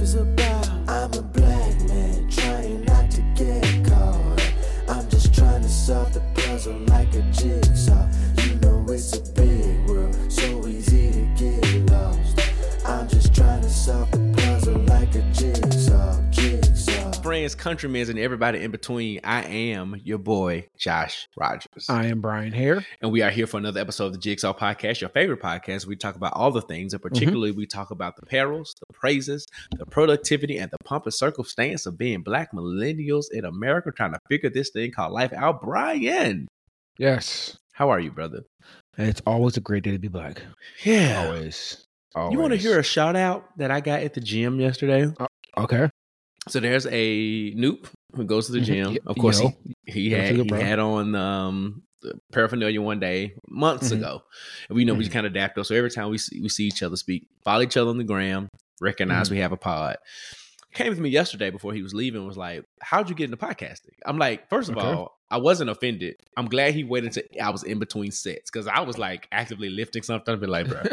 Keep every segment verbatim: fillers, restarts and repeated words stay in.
is about. I'm a black man trying not to get caught. I'm just trying to solve the puzzle like a jigsaw. You know it's a big world, so easy to get lost. I'm just trying to solve the puzzle like a jigsaw, jigsaw. Friends, countrymen, and everybody in between, I am your boy, Josh Rogers. I am Brian Hare. And we are here for another episode of the Jigsaw Podcast, your favorite podcast. We talk about all the things, and particularly mm-hmm. we talk about the perils, the praises, the productivity, and the pomp and circumstance of being black millennials in America trying to figure this thing called life out. Brian. Yes. How are you, brother? It's always a great day to be black. Yeah. Always. Always. You want to hear a shout out that I got at the gym yesterday? Uh, okay. So there's a noob who goes to the gym. Of course, Yo, he, he had he had on um, the paraphernalia one day months mm-hmm. ago, and we know mm-hmm. we just kind of adapt us. So every time we see, we see each other speak, follow each other on the gram, recognize mm-hmm. we have a pod. Came with me yesterday before he was leaving. Was like, "How'd you get into podcasting?" I'm like, first of okay. all, I wasn't offended. I'm glad he waited until I was in between sets because I was like actively lifting something. I'd be like, bro.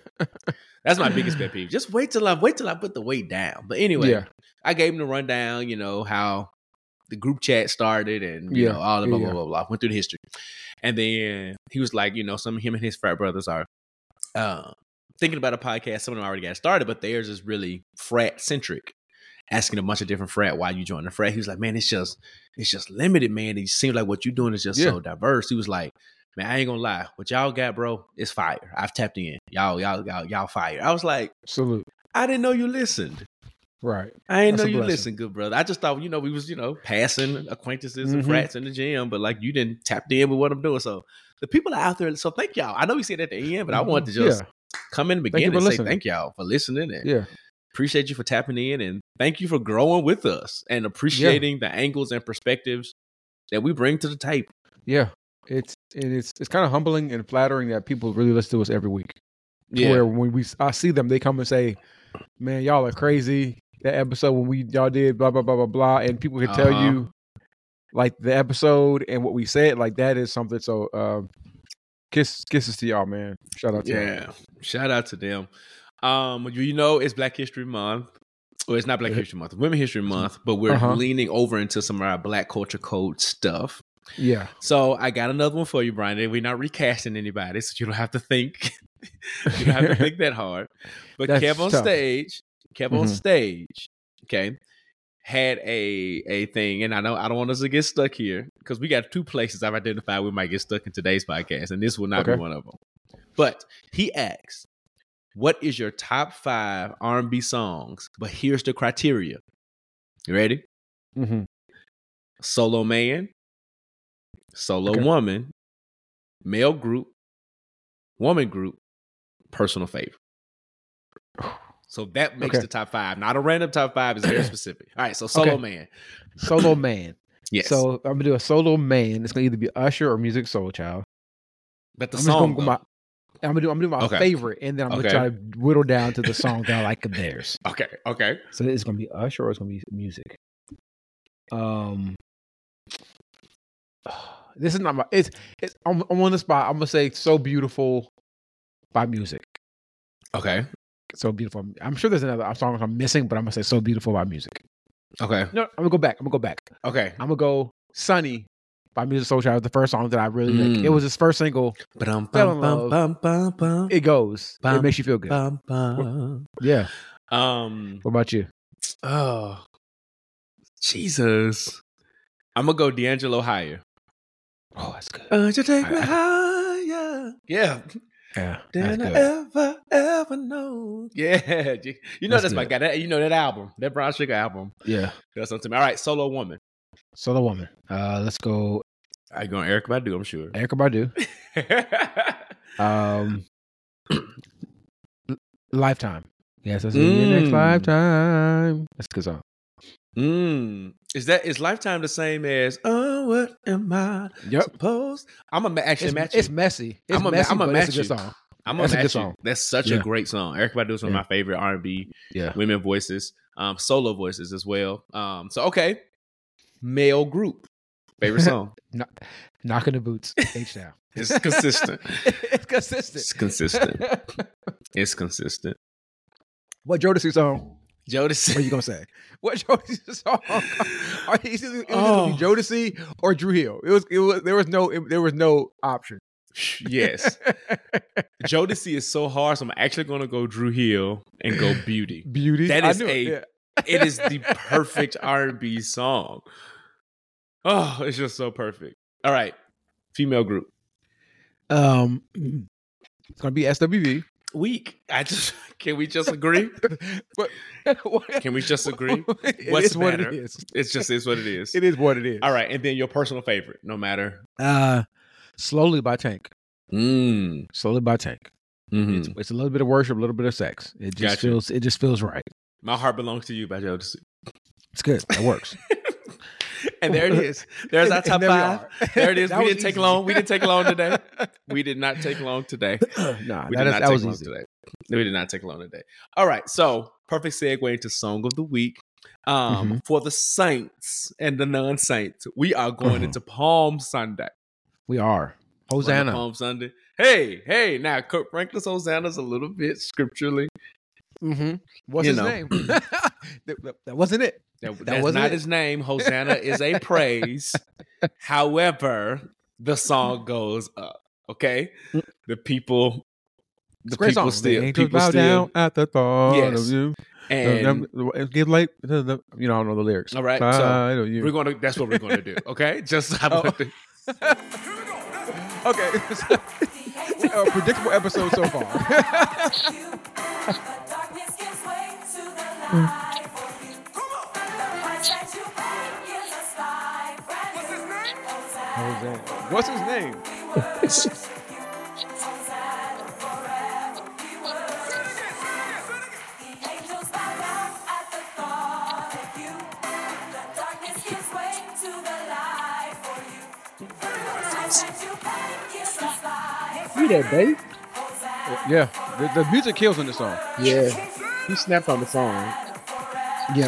That's my biggest pet peeve. Just wait till I wait till I put the weight down. But anyway, yeah. I gave him the rundown, you know, how the group chat started and, you yeah. know, all the blah, yeah. blah, blah, blah. Went through the history. And then he was like, you know, some of him and his frat brothers are uh, thinking about a podcast. Some of them already got started, but theirs is really frat-centric. Asking a bunch of different frat why you joined the frat. He was like, man, it's just, it's just limited, man. It seems like what you're doing is just yeah. so diverse. He was like, man, I ain't gonna lie. What y'all got, bro, is fire. I've tapped in. Y'all, y'all, y'all, y'all fire. I was like, salute. I didn't know you listened. Right. I didn't That's know you listened, good brother. I just thought, you know, we was, you know, passing acquaintances mm-hmm. and frats in the gym, but like you didn't tap in with what I'm doing. So the people are out there. So thank y'all. I know we said at the end, but mm-hmm. I wanted to just yeah. come in the beginning and listening. say thank y'all for listening. And yeah. appreciate you for tapping in and thank you for growing with us and appreciating yeah. the angles and perspectives that we bring to the table. Yeah. It's and it's it's kind of humbling and flattering that people really listen to us every week. Yeah. Where when we I see them, they come and say, "Man, y'all are crazy." That episode when we y'all did blah blah blah blah blah, and people can uh-huh. tell you like the episode and what we said, like that is something. So, uh, kiss kisses to y'all, man. Shout out to yeah, y'all. Shout out to them. Um, you know, it's Black History Month. Well, it's not Black History Month, Women History Month, but we're uh-huh. leaning over into some of our Black culture code stuff. Yeah. So I got another one for you, Brian. We're not recasting anybody, so you don't have to think. You don't have to think that hard. But That's Kev on tough. stage, Kev mm-hmm. on stage, okay, had a a thing, and I know I don't want us to get stuck here because we got two places I've identified we might get stuck in today's podcast, and this will not okay. be one of them. But he asked, "What is your top five R and B songs?" But here's the criteria. You ready? Mm-hmm. Solo man. Solo okay. woman, male group, woman group, personal favorite. So that makes okay. the top five. Not a random top five. It's very specific. All right, so solo okay. man. Solo man. Yes. So I'm going to do a solo man. It's going to either be Usher or Musiq Soulchild. But the I'm song, gonna my, I'm going to do, I'm gonna do my okay. favorite, and then I'm going to okay. try to whittle down to the song that I like of theirs. Okay, okay. So it's going to be Usher or it's going to be music. Um... This is not my. It's. It's. I'm, I'm on the spot. I'm gonna say "So Beautiful" by Music. Okay. So Beautiful. I'm sure there's another song I'm missing, but I'm gonna say "So Beautiful" by Music. Okay. No, I'm gonna go back. I'm gonna go back. Okay. I'm gonna go "Sunny" by Musiq Soulchild. Was the first song that I really mm. like. It was his first single. Bum, Fell in bum, love. Bum, bum, bum, it goes. Bum, it makes you feel good. Bum, bum. Yeah. Um. What about you? Oh, Jesus. I'm gonna go D'Angelo Higher. Oh, that's good. Uh, you take me higher. Yeah. Yeah. Than I ever, ever know. Yeah. You know that's, that's my guy. That, you know that album. That Brown Sugar album. Yeah. That's something. All right. Solo woman. Solo woman. Uh, let's go. Are you going Erykah Badu? I'm sure. Erykah Badu. um, Lifetime. Yes, that's mm. your next lifetime. That's a good song. Mm. Is that is Lifetime the same as Oh What Am I yep. Supposed? I'm gonna actually it's, match you. It's messy. It's I'm a, messy, I'm a but match it's a good you. song. I'm That's a match a good you. song. That's such yeah. a great song. Erykah Badu is one yeah. of my favorite R and B yeah. women voices, um, solo voices as well. Um, so okay, male group favorite song. Knock, knocking the boots. H down. It's consistent. It's consistent. It's consistent. It's consistent. What Jodeci song? Jodeci. What are you gonna say? What Jodeci song? Are you either, it was Oh. gonna be Jodeci or Drew Hill. It was. It was. There was no. It, there was no option. Yes. Jodeci is so hard, so I'm actually gonna go Drew Hill and go Beauty. Beauty. That I is knew a it, yeah. it is the perfect R and B song. Oh, it's just so perfect. All right. Female group. Um, it's gonna be S W V. Weak. I just can we just agree? But Can we just agree? It What's is what better? it is. It's just is what it is. It is what it is. All right, and then your personal favorite, no matter. Uh, Slowly by Tank. Mm. Slowly by Tank. Mhm. It's, it's a little bit of worship, a little bit of sex. It just Gotcha. feels. It just feels right. My Heart Belongs to You by Jodeci. It's good. That works. And there it is. There's our And- top and there we five. are. There it is. That We was didn't take easy. long. We didn't take long today. We did not take long today. nah, We that, did is, not that take was long easy. today. We did not take long today. All right. So perfect segue into Song of the Week. Um, Mm-hmm. For the Saints and the non-Saints, we are going Mhm. into Palm Sunday. We are. We're into Hosanna. Palm Sunday. Hey, hey. Now, Kurt Franklin's Hosanna's a little bit scripturally. Mm-hmm. What's You his know. name? that, that- that wasn't it. That, That that's wasn't not it. his name. Hosanna is a praise. However, the song goes up. Okay, the people, the It's a great people song. still, the angels people bow still, down at the thought Yes. of you. and Get late. You know, I don't know the lyrics. all right. So Side of you. we're gonna. That's what we're gonna do. Okay, just I Oh. want to- Okay. A predictable episode so far. Hosanna. What's his name? You there, babe? Yeah, the, the music kills in the song. Yeah, he snapped on the song. Yeah.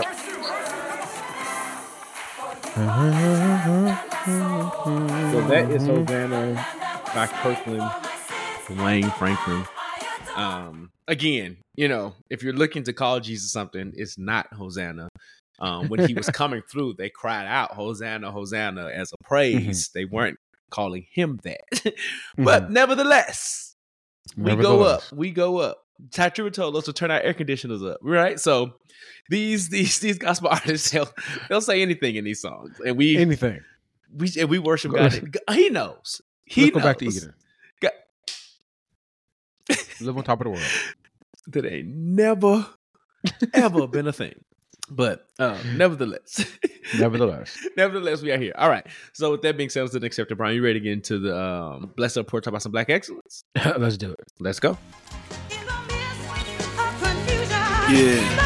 So that is Hosanna by Kirkland, Wayne Franklin. Um, again, you know, if you're looking to call Jesus something, it's not Hosanna. Um, when he was coming through, they cried out Hosanna, Hosanna as a praise. They weren't calling him that. But nevertheless, we go up. Nevertheless. We go up. Ty Tribbett told us to turn our air conditioners up, right? So these these these gospel artists, they'll, they'll say anything in these songs, and we Anything. we and we worship Go- God. He knows. He Let's go knows back to Eden. God- Live on top of the world. that ain't never ever been a thing. But uh, nevertheless, Nevertheless. nevertheless, we are here. All right. So with that being said, let's accept it. Brian, you ready to get into the um, Blessed Up Report, talk about some Black excellence? Let's do it. Let's go. Yeah.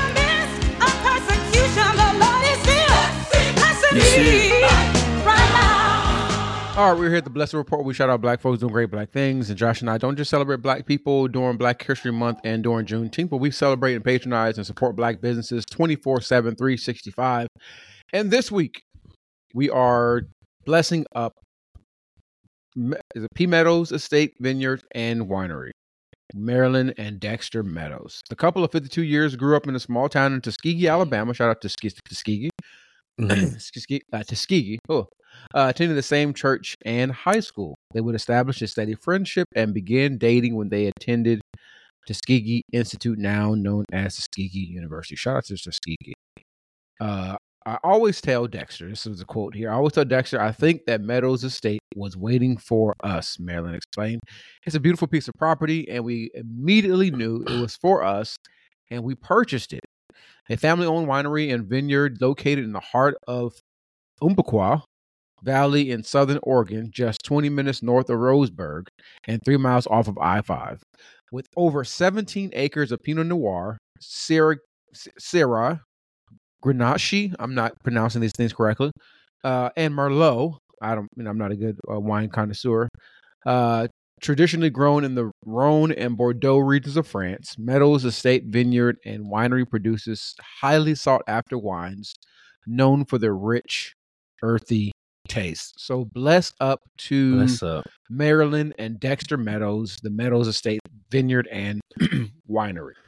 All right, we're here at the Blessed Report. We shout out Black folks doing great Black things. And Josh and I don't just celebrate Black people during Black History Month and during Juneteenth, but we celebrate and patronize and support Black businesses twenty-four seven, three sixty-five. And this week, we are blessing up Me- is it P Meadows Estate Vineyard and Winery, Marilyn and Dexter Meadows. The couple of fifty-two years grew up in a small town in Tuskegee, Alabama. Shout out to Tuskegee. Tuskegee. Tuskegee, uh, Tuskegee. Oh, uh, attended the same church and high school. They would establish a steady friendship and begin dating when they attended Tuskegee Institute, now known as Tuskegee University. Shout out to Tuskegee. Uh, I always tell Dexter, this is a quote here, I always tell Dexter, I think that Meadows Estate was waiting for us, Marilyn explained. It's a beautiful piece of property, and we immediately knew it was for us, and we purchased it. A family-owned winery and vineyard located in the heart of Umpqua Valley in southern Oregon, just twenty minutes north of Roseburg and three miles off of I five. With over seventeen acres of Pinot Noir, Syrah, Syrah Grenache, I'm not pronouncing these things correctly, uh, and Merlot, I don't, you know, I'm not a good uh, wine connoisseur, uh, traditionally grown in the Rhone and Bordeaux regions of France, Meadows Estate Vineyard and Winery produces highly sought-after wines known for their rich, earthy taste. So bless up to Bless up. Marilyn and Dexter Meadows, the Meadows Estate Vineyard and Winery.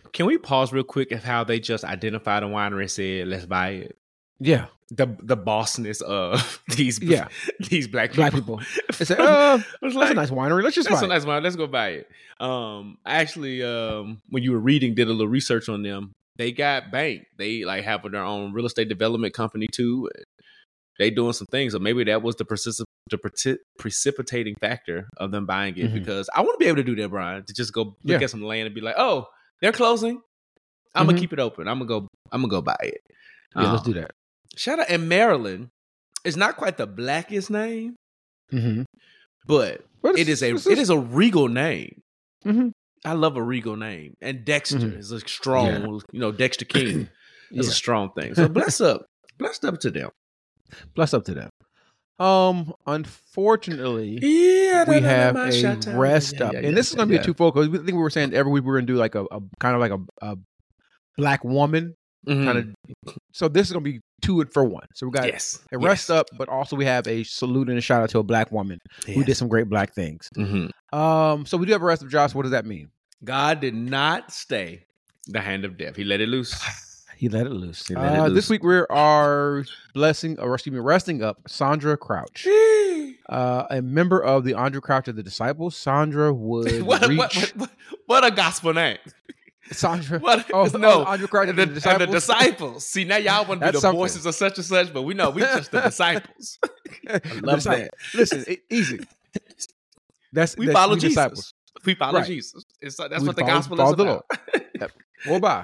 Can we pause real quick of how they just identified a winery and said, let's buy it? Yeah. The the bossness of these Yeah. these black people. Black people. They said, uh, It's that's like, a nice winery. Let's just that's buy a it. nice wine. Let's go buy it. Um, I actually, um, when you were reading, did a little research on them. They got banked. They like have their own real estate development company too. They doing some things, so maybe that was the precip- the preci- precipitating factor of them buying it. Mhm. Because I want to be able to do that, Brian, to just go look Yeah. at some land and be like, oh, they're closing. I'm Mhm. gonna keep it open. I'm gonna go. I'm gonna go buy it. Yeah, let's Um, do that. Shout out in Maryland. It's not quite the blackest name, Mm-hmm. but But it is a it's- it is a regal name. Mhm. I love a regal name, and Dexter Mhm. is a strong. Yeah. You know, Dexter King is Yeah. a strong thing. So bless up, blessed up to them. Bless up to them. Um, unfortunately, Yeah, we have a rest up, and this is going to be a two-fold. Because I think we were saying every week we were going to do like a, a kind of like a, a black woman Mm-hmm. kind of. So this is going to be two for one. So we got yes, a rest up, but also we have a salute and a shout out to a black woman who did some great black things. Mm-hmm. Um, so we do have a rest up, Josh. What does that mean? God did not stay the hand of death; He let it loose. He let it loose. He let it Uh, loose. This week we are blessing, or excuse me, resting up Sandra Crouch, uh, a member of the Andrew Crouch of the Disciples. Sandra would what, reach. what, what, what, what a gospel name! Sandra. What? Oh no, Andrew Crouch the, of the the Disciples. the disciples. See, now y'all want to be That's the something. voices of such and such, but we know we just the disciples. I love that. Listen, it, easy. That's We that's follow we Jesus. disciples. We follow Right. Jesus. It's, that's We what the follow- gospel follow is the about. Lord. Well, bye.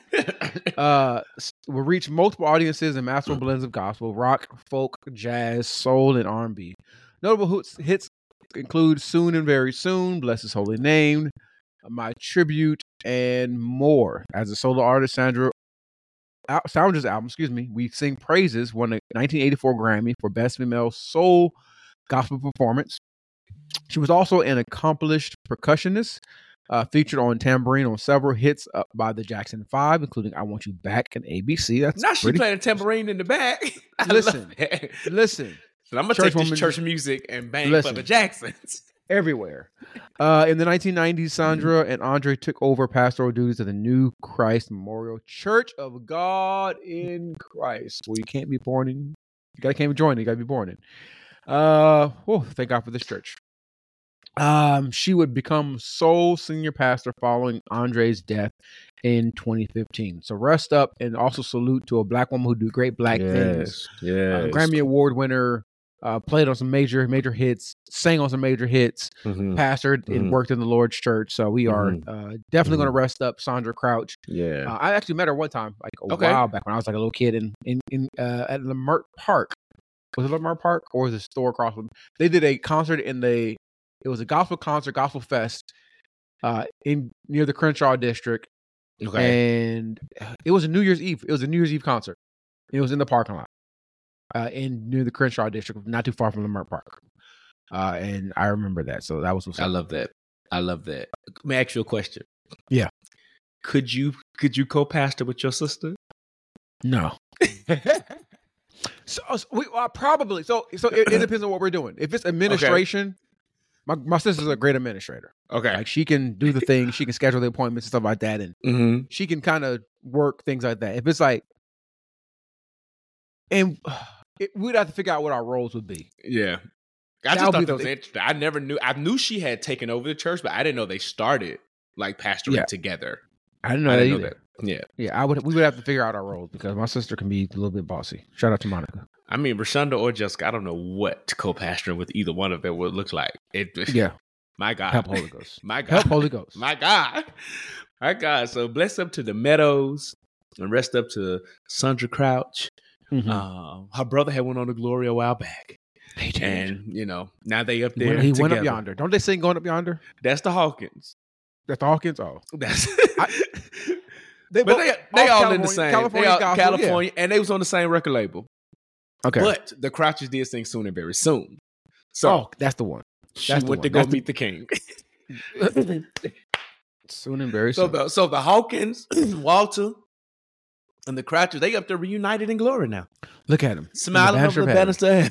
Uh, s- will reach multiple audiences and masterful blends of gospel, rock, folk, jazz, soul, and R and B. Notable hoots, hits include "Soon and Very Soon," "Bless His Holy Name," "My Tribute," and more. As a solo artist, Sandra Al- Sandra's album, excuse me, "We Sing Praises" won a nineteen eighty-four Grammy for Best Female Soul Gospel Performance. She was also an accomplished percussionist, uh, featured on tambourine on several hits uh, by the Jackson Five, including "I Want You Back" and A B C. That's Now she pretty- playing a tambourine in the back. I Listen. love that. Listen, So I'm gonna Church take this woman- church music and bang Listen. for the Jacksons. everywhere. Uh, in the nineteen nineties, Sandra and Andre took over pastoral duties at the New Christ Memorial Church of God in Christ, where you can't be born in. You gotta can't be joined. You gotta be born in. Uh, oh, thank God for this church. Um, she would become sole senior pastor following Andre's death in twenty fifteen. So rest up, and also salute to a black woman who do great black things. Yeah, Uh, Grammy Award winner, uh, played on some major major hits, sang on some major hits, Mhm. pastored Mhm. and worked in the Lord's church. So we are Mhm. uh, definitely going to rest up Sandra Crouch. Yeah. Uh, I actually met her one time, like a Okay. while back when I was like a little kid in in, in uh, at Lamert Park. Was it Lamert Park or was it a store across from? They did a concert in the. It was a gospel concert, gospel fest, uh, in near the Crenshaw district, okay. and it was a New Year's Eve. It was a New Year's Eve concert. It was in the parking lot, uh, in near the Crenshaw district, not too far from Lamert Park. Uh, and I remember that, so that was what's I up. love that. I love that. Let me ask you a question. Yeah. Could you could you co-pastor with your sister? No. so, so we uh, probably so so it, it depends on what we're doing. If it's administration, my my sister's a great administrator. Okay. Like she can do the thing, she can schedule the appointments and stuff like that, and Mm-hmm. she can kind of work things like that. If it's like, and it, we'd have to figure out what our roles would be. Yeah. I That just would thought be that was the- interesting. I never knew. I knew she had taken over the church, but I didn't know they started like pastoring Yeah. together. I didn't know I that didn't either. know that. Yeah. Yeah, I would. We would have to figure out our roles because my sister can be a little bit bossy. Shout out to Monica. I mean, Rashonda or Jessica, I don't know what co-pastoring with either one of them would look like. It, Yeah, my God. help Holy Ghost. My God. Help Holy Ghost. My God. My God. So bless up to the Meadows and rest up to Sandra Crouch. Mhm. Uh, her brother had went on to Glory a while back. He did. And, you know, now they up He there went, he went up together. yonder. Don't they sing "Going Up Yonder"? That's the Hawkins. That's the Hawkins. Oh, That's I- they but both- they, they all in the California- same California they all, gospel, yeah. California, and they was on the same record label. Okay. But the Crouches did sing Soon and Very Soon. So oh, that's the one. she that's the went to one. go That's the- meet the king. Soon and very So soon. the so the Hawkins, Walter, and the Crouches, they up there reunited in glory now. Look at him. Smiling over the banister,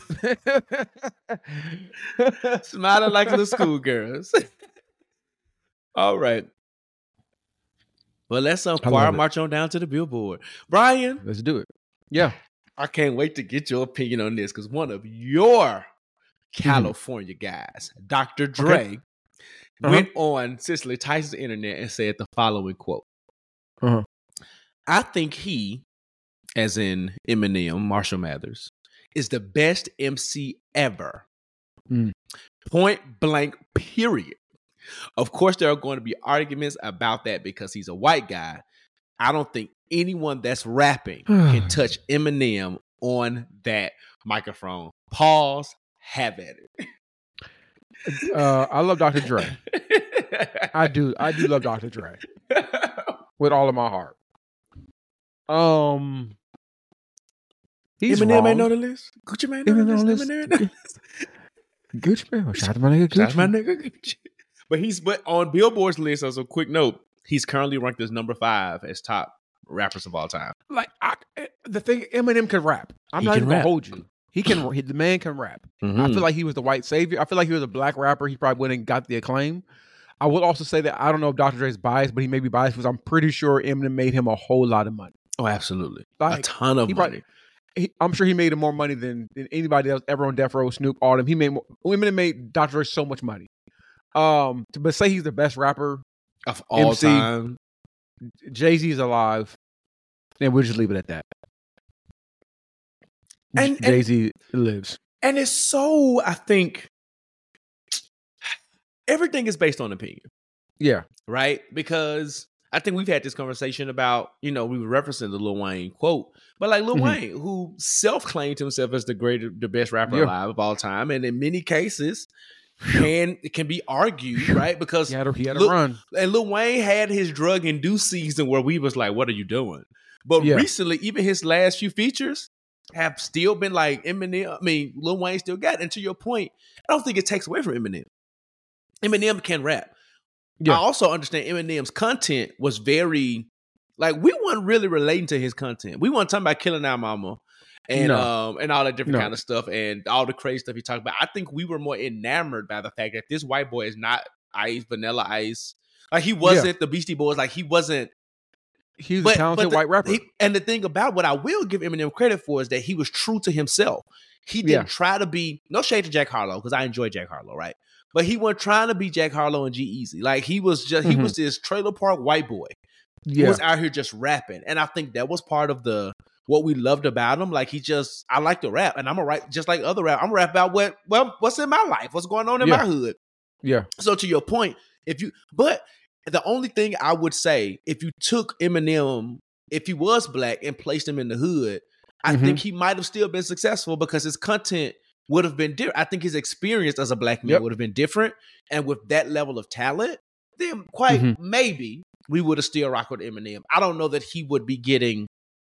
banister. smiling like little schoolgirls. All right. But let's um, I choir love it. march on down to the Billboard. Brian, Let's do it. Yeah. I can't wait to get your opinion on this because one of your California guys, Doctor Dre, Okay. Uh-huh. went on Cicely Tyson's internet and said the following quote. Uh-huh. I think he, as in Eminem, Marshall Mathers, is the best M C ever. Mm. Point blank, period. Of course, there are going to be arguments about that because he's a white guy. I don't think anyone that's rapping can touch Eminem on that microphone. Pause. Have at it. Uh, I love Doctor Dre. I do. I do love Doctor Dre with all of my heart. Um, he's Eminem wrong. ain't know the list. Gucci Mane know the Eminem list. on the Eminem ain't know the list. Gucci man. Shout out to my nigga Gucci. Shout out to my nigga Gucci. But he's but on Billboard's list, as a quick note, he's currently ranked as number five as top rappers of all time. Like I, the thing, Eminem can rap. I'm He not can even gonna rap. hold you. He can. He, the man can rap. I feel like he was the white savior. I feel like he was a black rapper. He probably wouldn't got the acclaim. I will also say that I don't know if Doctor Dre's biased, but he may be biased because I'm pretty sure Eminem made him a whole lot of money. Oh, absolutely. Like, a ton of he money. probably- He, I'm sure he made him more money than, than anybody else ever on Death Row, Snoop, all them. He made more, Eminem made Doctor Dre so much money. Um, to, but say he's the best rapper, Of all M C. time. Jay-Z's alive, and we'll just leave it at that. And- and- Jay-Z lives. And it's so, I think, everything is based on opinion, Yeah. right? Because I think we've had this conversation about, you know, we were referencing the Lil Wayne quote, but like Lil Mhm. Wayne, who self-claimed himself as the greatest, the best rapper Yeah. alive of all time, and in many cases, can it can be argued, right? Because He had a, he had a Lil- run. and Lil Wayne had his drug-induced season where we was like, "What are you doing?" But Yeah. recently, even his last few features have still been like Eminem. I mean, Lil Wayne still got it. And to your point, I don't think it takes away from Eminem. Eminem can rap. Yeah. I also understand Eminem's content was very, like, we weren't really relating to his content. We weren't talking about killing our mama and No. um and all that different No. kind of stuff and all the crazy stuff he talked about. I think we were more enamored by the fact that this white boy is not Ice, Vanilla Ice. Like, he wasn't the Beastie Boys. Like, he wasn't. He's a But- talented but the- white rapper. he- and the thing about what I will give Eminem credit for is that he was true to himself. He didn't Yeah. try to be, no shade to Jack Harlow, because I enjoy Jack Harlow, right? But he wasn't trying to be Jack Harlow and G-Eazy. Like, he was just, he Mhm. was this trailer park white boy who yeah. was out here just rapping. And I think that was part of the, what we loved about him. Like, he just, I like to rap, and I'm a rap, just like other rap, I'm a rap about what, well, what's in my life, what's going on in Yeah. my hood. Yeah. So to your point, if you, but the only thing I would say, if you took Eminem, if he was black and placed him in the hood, I Mhm. think he might have still been successful because his content would have been different. I think his experience as a black man Yep. would have been different. And with that level of talent, then quite Mhm. maybe we would have still rocked with Eminem. I don't know that he would be getting,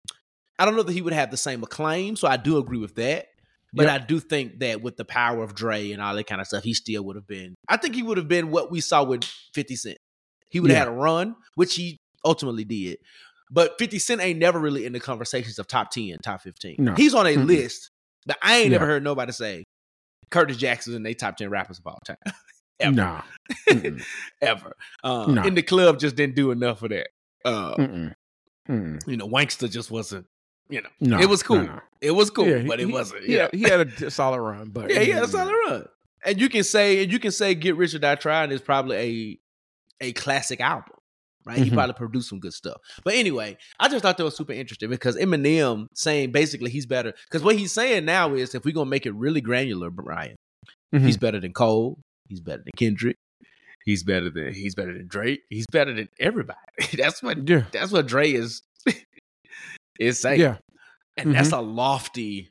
I don't know that he would have the same acclaim. So I do agree with that. But Yep. I do think that with the power of Dre and all that kind of stuff, he still would have been, I think he would have been what we saw with fifty Cent. He would have Yeah. had a run, which he ultimately did. But fifty Cent ain't never really in the conversations of top ten, top fifteen. No. He's on a Mm-mm. list, but I ain't Yeah. never heard nobody say Curtis Jackson's in their top ten rappers of all time. Ever. Nah. Mm-mm. Ever. Um, No. In the club just didn't do enough of that. Uh, Mm-mm. Mm-mm. you know, Wankster just wasn't, you know, No. it was cool. No, no. It was cool, Yeah, he- but it he- wasn't. He, you had, he had a d- solid run, but Yeah, he had a solid run. And you can say, and you can say Get Rich or Die Trying is probably a a classic album, right? He Mhm. probably produced some good stuff. But anyway, I just thought that was super interesting because Eminem saying basically he's better. Because what he's saying now is if we're gonna make it really granular, Brian, Mhm. he's better than Cole, he's better than Kendrick, he's better than he's better than Drake, he's better than everybody. that's what Yeah. that's what Dre is is saying. Yeah. And that's a lofty,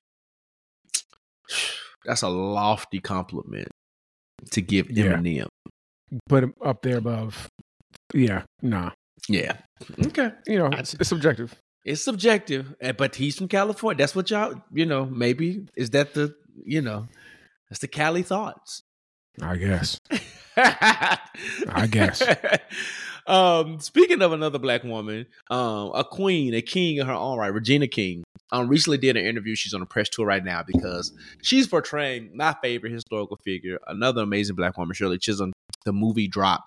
that's a lofty compliment to give Yeah. Eminem. Put him up there above. Yeah. Nah. Yeah. Okay. You know, I- it's, it's subjective. It's subjective, eh, but he's from California. That's what y'all, you know, maybe is that the, you know, that's the Cali thoughts. I guess. I guess. um, speaking of another black woman, um, a queen, a king in her own right, Regina King, um, recently did an interview. She's on a press tour right now because she's portraying my favorite historical figure, another amazing black woman, Shirley Chisholm. The movie drops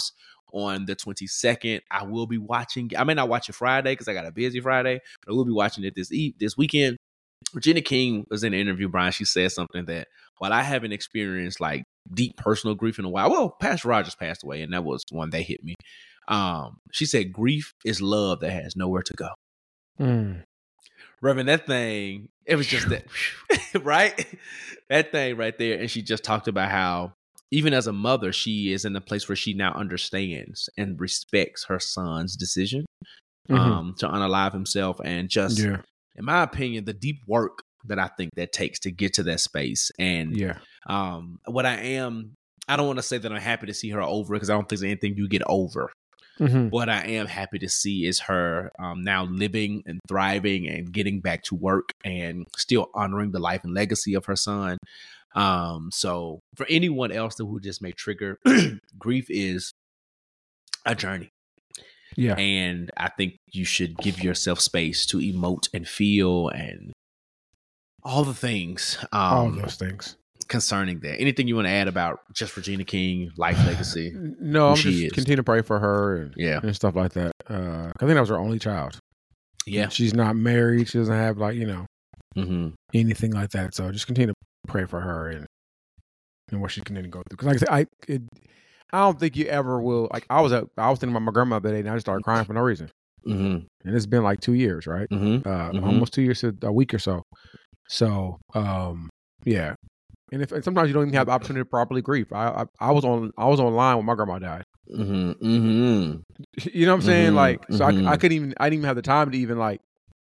on the twenty-second. I will be watching. I may not watch it Friday because I got a busy Friday, but I will be watching it this e- this weekend. Regina King was in an interview, Brian. She said something that while I haven't experienced like deep personal grief in a while, well, Pastor Rogers passed away, and that was one that hit me. Um, she said, grief is love that has nowhere to go. Mm. Reverend, that thing, it was just that, right? That thing right there. And she just talked about how even as a mother, she is in a place where she now understands and respects her son's decision um, mm-hmm. to unalive himself. And just, yeah. in my opinion, the deep work that I think that takes to get to that space. And yeah. um, what I am, I don't want to say that I'm happy to see her over because I don't think there's anything you get over. Mm-hmm. What I am happy to see is her um, now living and thriving and getting back to work and still honoring the life and legacy of her son. Um, so for anyone else that who just may trigger, grief is a journey. Yeah. And I think you should give yourself space to emote and feel and all the things. Um, all those things. Concerning that. Anything you want to add about just Regina King, life legacy? No, I'm just is. continue to pray for her and, yeah. and stuff like that. Uh, I think that was her only child. Yeah. She's not married. She doesn't have like, you know, mm-hmm. anything like that. So just continue to pray for her and and what she can go through. Because like I said, I it, I don't think you ever will. Like I was at, I was thinking about my grandma the other day and I just started crying for no reason. Mm-hmm. And it's been like two years, right? Mm-hmm. Uh, mm-hmm. Almost two years to a week or so. So um, yeah. And if and sometimes you don't even have the opportunity to properly grieve. I, I I was on I was online when my grandma died. Mm-hmm. Mm-hmm. You know what I'm saying? Mm-hmm. Like, so mm-hmm. I I couldn't even I didn't even have the time to even like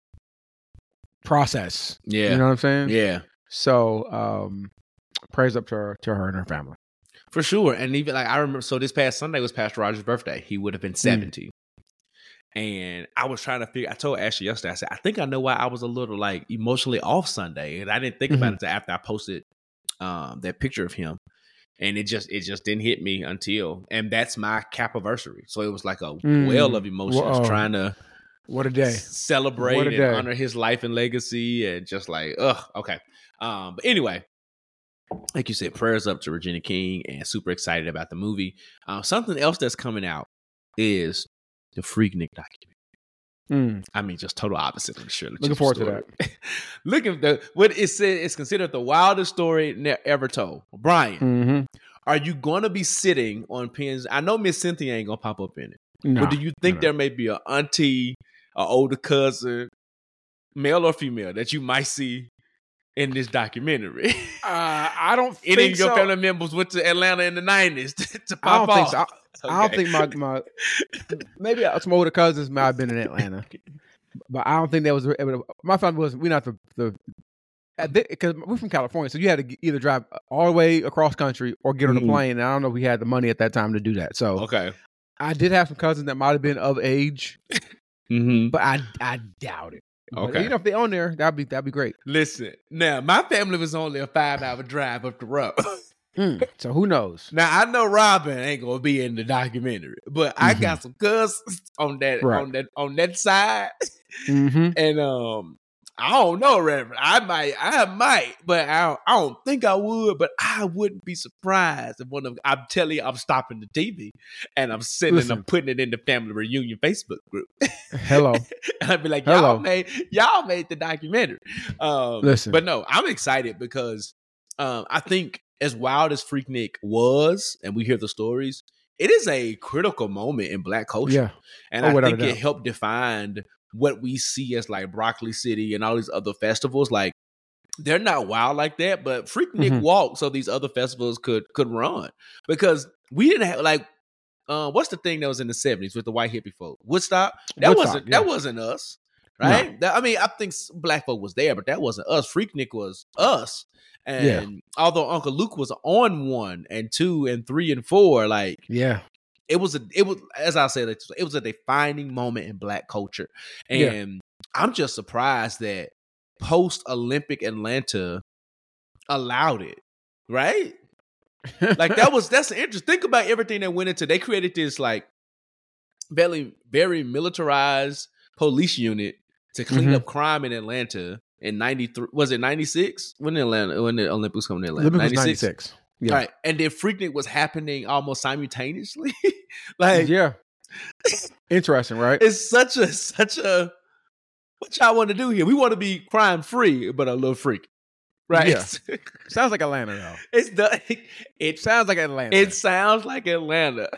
process. Yeah, you know what I'm saying? Yeah. So, um, praise up to her to her and her family for sure. And even like I remember, so this past Sunday was Pastor Rogers' birthday. He would have been seventy. Mm. And I was trying to figure. I told Ashley yesterday. I said, I think I know why I was a little like emotionally off Sunday, and I didn't think mm-hmm. about it until after I posted. Um, that picture of him, and it just it just didn't hit me until, and that's my capiversary. So it was like a mm. well of emotions, Whoa. trying to what a day celebrate what a and day. honor his life and legacy, and just like ugh, okay. Um, but anyway, like you said, prayers up to Regina King, and super excited about the movie. Um, something else that's coming out is the Freaknik documentary. Mm. I mean, just total opposite. I'm sure. Looking forward story. to that. Look at the what it said. It's considered the wildest story ne- ever told. Brian, mm-hmm. are you going to be sitting on pins? I know Miss Cynthia ain't gonna pop up in it, no, but do you think no. there may be an auntie, an older cousin, male or female, that you might see in this documentary? Uh, I don't. Any think of your so. family members went to Atlanta in the nineties to, to pop I don't off? think so. I, Okay. I don't think my, my maybe some older cousins might have been in Atlanta, but I don't think that was my family was. We're not the the because we're from California, so you had to either drive all the way across country or get on a plane. And I don't know if we had the money at that time to do that. So okay, I did have some cousins that might have been of age, mm-hmm. but I I doubt it. Okay, but, you know, if they're on there, that'd be that'd be great. Listen, now my family was only a five hour drive up the road. Mm, so who knows? Now I know Robin ain't gonna be in the documentary, but mm-hmm. I got some cousins on that right. on that on that side, mm-hmm. and um, I don't know, Reverend. I might, I might, but I don't, I don't think I would. But I wouldn't be surprised if one of I'm telling you, I'm stopping the T V and I'm sending, Listen. I'm putting it in the family reunion Facebook group. Hello, and I'd be like, Hello. y'all made y'all made the documentary. Um, Listen, but no, I'm excited because um, I think. As wild as Freaknik was, and we hear the stories, it is a critical moment in Black culture. Yeah. And oh, I think it helped define what we see as like Broccoli City and all these other festivals. Like, they're not wild like that, but Freaknik mm-hmm. walked so these other festivals could could run. Because we didn't have, like, uh, what's the thing that was in the seventies with the white hippie folk? Woodstock? That Woodstock, wasn't yeah. that wasn't us, right? No. That, I mean, I think Black folk was there, but that wasn't us. Freaknik was us. And yeah. although Uncle Luke was on one and two and three and four, like yeah, it was a it was as I said, it was a defining moment in Black culture. And yeah. I'm just surprised that post Olympic Atlanta allowed it, right? Like that was that's interesting. Think about everything that went into. They created this like very very militarized police unit to clean mm-hmm. up crime in Atlanta. In ninety-three, was it ninety-six? When did Atlanta? When the Olympics come to Atlanta? Olympics ninety-six. Yeah. All right. And then Freaknik was happening almost simultaneously. Like, yeah. Interesting, right? it's such a, such a, what y'all want to do here? We want to be crime free, but a little freaky. Right? Yeah. Sounds like Atlanta, though. It's the, it, It sounds like Atlanta. it sounds like Atlanta.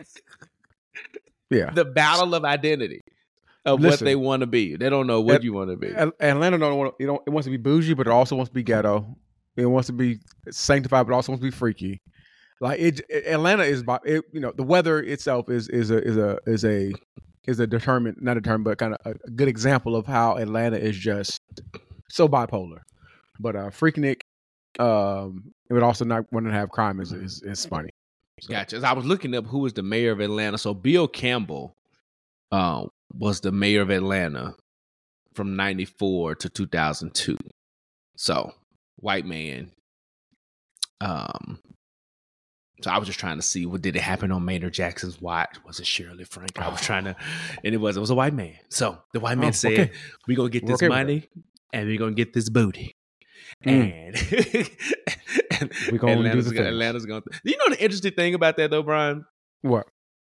yeah. The battle of identity of Listen, what they want to be. They don't know what At- you want to be. At- Atlanta don't want. You know, it wants to be bougie, but it also wants to be ghetto. It wants to be sanctified, but also wants to be freaky. Like it, it- Atlanta is, by it, you know, the weather itself is is a is a is a is a determined, not determined, but kind of a, a good example of how Atlanta is just so bipolar. But uh, Freaknik, um, it would also not want to have crime is is, is funny. So, Gotcha. As I was looking up who was the mayor of Atlanta. So Bill Campbell uh, was the mayor of Atlanta from ninety-four to two thousand two. So, white man. Um, so I was just trying to see what did it happen on Maynard Jackson's watch? Was it Shirley Frank? I was trying to, and it was it was a white man. So the white man Oh, said, okay. "We're gonna get We're this okay with money, and we're gonna get this booty." Mm. And, and We gonna do Atlanta's, the gonna, things. Atlanta's gonna. You know the interesting thing about that though, Brian? What?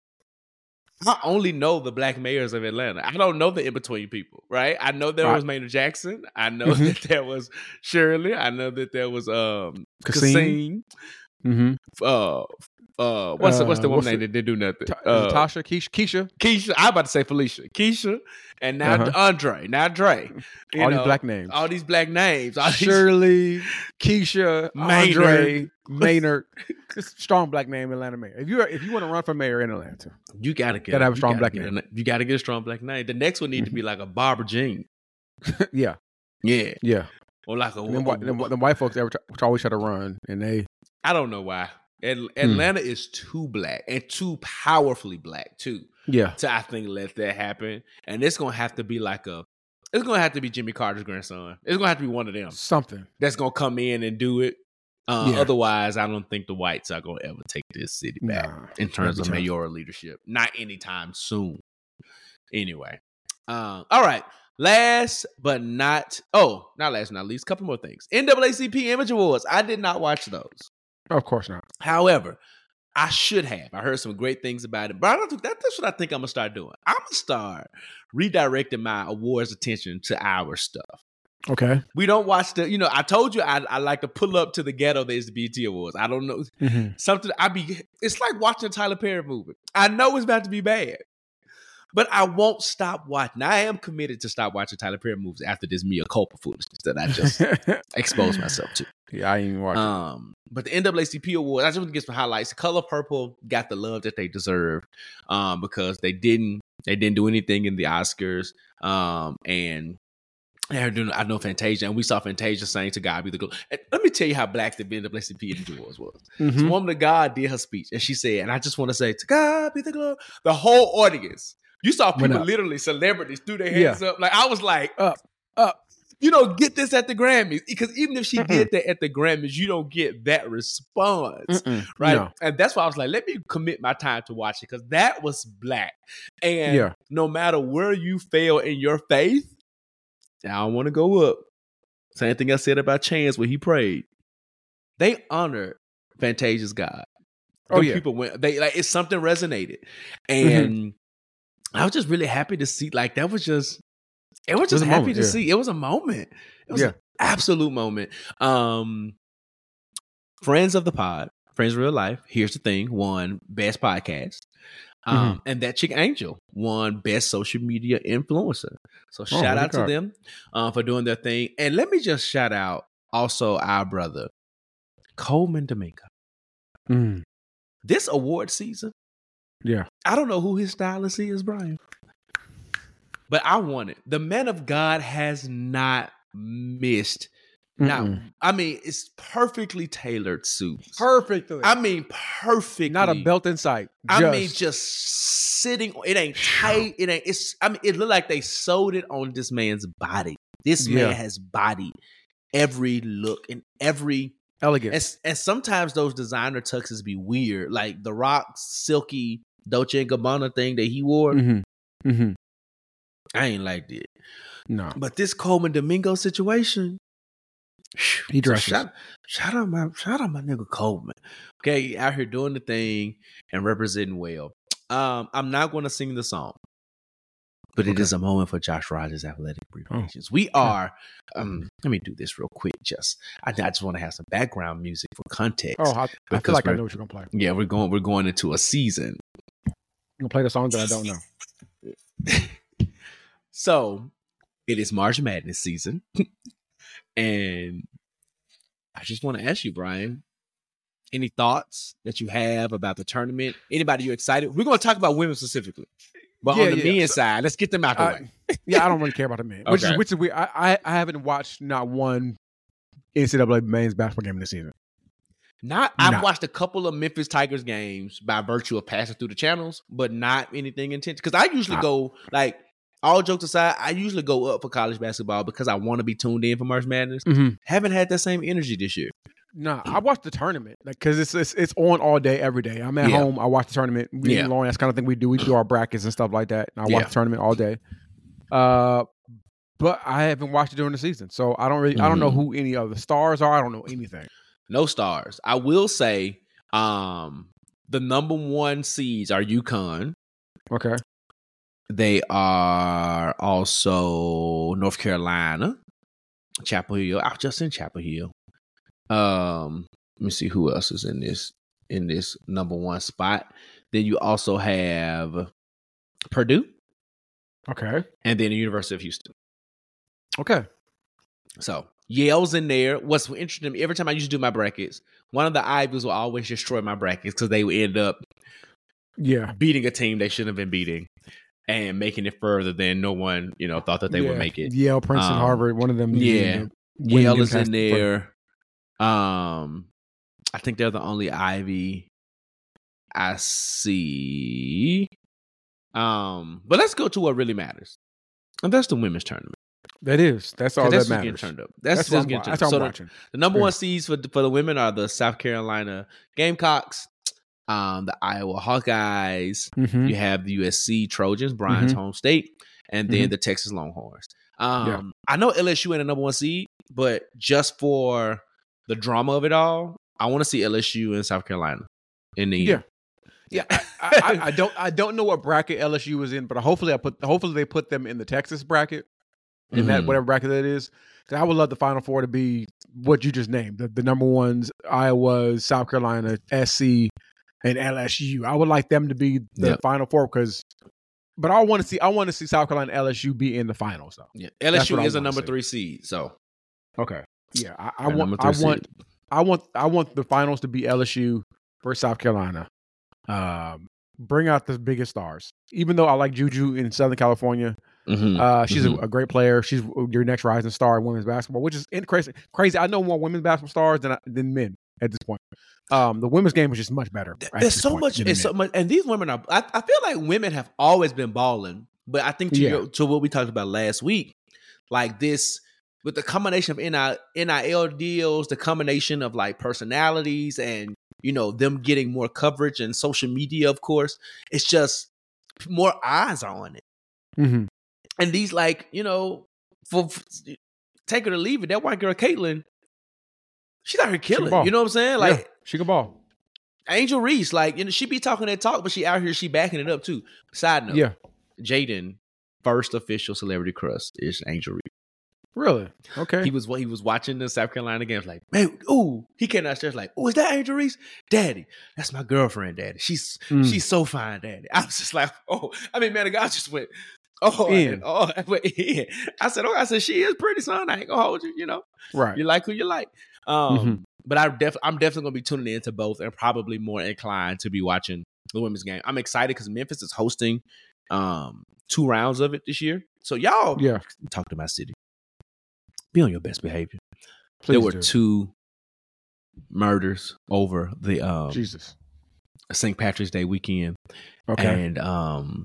I only know the black mayors of Atlanta. I don't know the in between people, right? I know there Right. was Maynard Jackson. I know Mhm. that there was Shirley. I know that there was um Kasim. Kasim. Mm-hmm. Uh, uh, what's the, what's the Uh, woman what's name the- that did do nothing? Ta- Uh, Tasha, Keisha, Keisha, Keisha. I about to say Felicia. Keisha, and now Uh-huh. Andre. Now Dre. You all know, these black names. all these black names. All these, Shirley, Keisha, Maynard. Andre, Maynard. It's a strong black name, Atlanta mayor. If you if you want to run for mayor in Atlanta, you gotta get. Gotta have a you strong gotta black get name. a- You gotta get a strong black name. The next one need to be like a Barbara Jean. yeah, Yeah, yeah. or like a. And then, white, then, the white folks ever try, always try to run, and they I don't know why. At- Hmm. Atlanta is too black and too powerfully black too yeah, to I think let that happen. And it's gonna have to be like a. It's gonna have to be Jimmy Carter's grandson. It's gonna have to be one of them something. that's gonna come in and do it. Uh, Yeah. Otherwise, I don't think the whites are gonna ever take this city back Nah, in terms that'd of be tough. mayoral leadership. Not anytime soon. Anyway, um, all right. Last but not oh, not last but not least, couple more things. N double A C P Image Awards. I did not watch those. Of course not. However, I should have. I heard some great things about it, but I don't think that, that's what I think I'm gonna start doing. I'm gonna start redirecting my awards attention to our stuff. Okay. We don't watch the, you know, I told you I, I like to pull up to the ghetto that is the B E T Awards. I don't know Mhm. something. I be. It's like watching a Tyler Perry movie. I know it's about to be bad, but I won't stop watching. I am committed to stop watching Tyler Perry movies after this Mia Culpa foolishness that I just exposed myself to. yeah, I ain't even watching. Um, but the N double A C P Award, I just want to get some highlights. Color Purple got the love that they deserved, um, because they didn't they didn't do anything in the Oscars. Um, and they're doing, I know Fantasia, and we saw Fantasia saying to God be the glory. And let me tell you how black the N double A C P Awards was. Mhm. This woman of God did her speech, and she said, and I just want to say, to God be the glory. The whole audience, you saw Went people up. literally, celebrities, threw their Yeah. hands up. Like I was like, Up, up. you don't get this at the Grammys, because even if she Mm-mm. did that at the Grammys, you don't get that response, Mm-mm. right? No. And that's why I was like, let me commit my time to watch it, because that was black. And Yeah. no matter where you fail in your faith, I don't want to go up. Same thing I said about Chance when he prayed. They honored Fantasia's God. Oh, Them yeah. people went. They like it's something resonated, and I was just really happy to see. Like that was just. It was was just a happy moment, to yeah. see. It was a moment. It was Yeah. an absolute moment. Um, Friends of the Pod, Friends of Real Life. Here's the thing: won Best Podcast, um, Mm-hmm. and That Chick Angel won Best Social Media Influencer. So shout really out to good. them uh, for doing their thing. And let me just shout out also our brother Coleman Domingo. Mm. This award season, Yeah. I don't know who his stylist is, Brian, but I want it. The man of God has not missed. Now, Mm-mm. I mean, it's perfectly tailored suits. Perfectly. I mean, perfectly. Not a belt in sight. I Just- mean, just sitting. It ain't tight. It ain't. It's. I mean, it looked like they sewed it on this man's body. This Yeah. man has bodied every look and every. elegant. And, and sometimes those designer tuxes be weird, like the Rock silky Dolce and Gabbana thing that he wore. Mm-hmm. Mm-hmm. I ain't liked it. No. But this Coleman Domingo situation, He So dresses. shout, shout out my shout out my nigga Coleman. Okay, out here doing the thing and representing well. Um, I'm not going to sing the song, but it Okay. is a moment for Josh Rogers Athletic Abbreviations. We are. Um, let me do this real quick. Just I, I just want to have some background music for context. Oh, I, I Because feel like I we're- know what you're gonna play. Yeah, we're going. We're going into a season. You're gonna play the songs that I don't know. So it is March Madness season, and I just want to ask you, Brian, any thoughts that you have about the tournament? Anybody you excited? We're going to talk about women specifically, but Yeah, on the yeah. men's side, let's get them out the I- way. Yeah, I don't really care about the men. Which Okay. is which is weird. I, I I haven't watched not one N C double A men's basketball game this season. Not, I've Nah. watched a couple of Memphis Tigers games by virtue of passing through the channels, but not anything intense. Because I usually Nah. go like. All jokes aside, I usually go up for college basketball because I want to be tuned in for March Madness. Mm-hmm. Haven't had that same energy this year. Nah, I watched the tournament like because it's, it's it's on all day every day. I'm at Yeah. home. I watch the tournament. We Yeah. yeah. Lauren, that's kind of thing we do. We do our brackets and stuff like that. And I watch Yeah. the tournament all day. Uh, but I haven't watched it during the season, so I don't really. I don't know Mhm. who any of the stars are. I don't know anything. No stars. I will say, um, the number one seeds are UConn. Okay. They are also North Carolina, Chapel Hill. I was just in Chapel Hill. Um, let me see who else is in this in this number one spot. Then you also have Purdue, Okay. and then the University of Houston. Okay. So Yale's in there. What's interesting, every time I used to do my brackets, one of the Ivies will always destroy my brackets because they would end up Yeah. beating a team they shouldn't have been beating and making it further than no one, you know, thought that they Yeah. would make it. Yale, Princeton, Um, Harvard. One of them. yeah. winning Yale them is in past the- there. Um, I think they're the only Ivy I see. Um, but let's go to what really matters, and that's the women's tournament. That is. That's all 'Cause that that's what's getting matters. turned up. That's, That's, what's what I'm, getting wa- turned that's up. what So I'm the, watching. the number Yeah. one seeds for for the women are the South Carolina Gamecocks, um, the Iowa Hawkeyes. Mhm. You have the U S C Trojans, Brian's Mhm. home state, and then Mhm. the Texas Longhorns. Um, Yeah. I know L S U ain't a number one seed, but just for the drama of it all, I want to see L S U and South Carolina in the Yeah. Yeah, I, I, I don't. I don't know what bracket L S U is in, but hopefully, I put. Hopefully, they put them in the Texas bracket, in that Mhm. whatever bracket that is. 'Cause I would love the Final Four to be what you just named, the, the number ones: Iowa, South Carolina, S C, and L S U. I would like them to be the Yep. Final Four because. But I want to see. I want to see South Carolina, L S U be in the finals, though. Yeah, That's L S U what I is a wanna number see. three seed, so Okay. Yeah, I, I they're want. number I three want. seed. I want. I want the finals to be L S U versus South Carolina. Um, bring out the biggest stars. Even though I like Juju in Southern California, Mhm. uh, she's Mhm. a, a great player. She's your next rising star in women's basketball, which is in- crazy. Crazy. I know more women's basketball stars than I, than men at this point. Um, the women's game is just much better. at There's this so point much. than the It's so men. much, and these women are. I, I feel like women have always been balling, but I think to Yeah. your, to what we talked about last week, like this with the combination of N I L deals, the combination of like personalities, and you know them getting more coverage and social media. Of course, it's just more eyes are on it, Mhm. and these like you know, for, for take it or leave it, that white girl Caitlyn, she's out here killing. ball. You know what I'm saying? Like. Yeah, she can ball. Angel Reese, like, you know, she be talking that talk, but she out here, she backing it up too. Side note, Yeah, Jaden, first official celebrity crush is Angel Reese. really. Okay. He was he was watching the South Carolina games, like, man, ooh, he came downstairs like, oh, is that Angel Reese? Daddy, that's my girlfriend, Daddy. She's Mm. she's so fine, Daddy. I was just like, oh, I mean, man, the guy just went, oh, In. and, oh, I went in. I said, oh, I said she is pretty, son. I ain't gonna hold you, you know. right. You like who you like. Um, Mhm. But I def- I'm definitely going to be tuning into both and probably more inclined to be watching the women's game. I'm excited because Memphis is hosting um, two rounds of it this year. So y'all Yeah. talk to my city. Be on your best behavior. Please there were do. two murders over the um, Jesus. Saint Patrick's Day weekend. Okay. And um,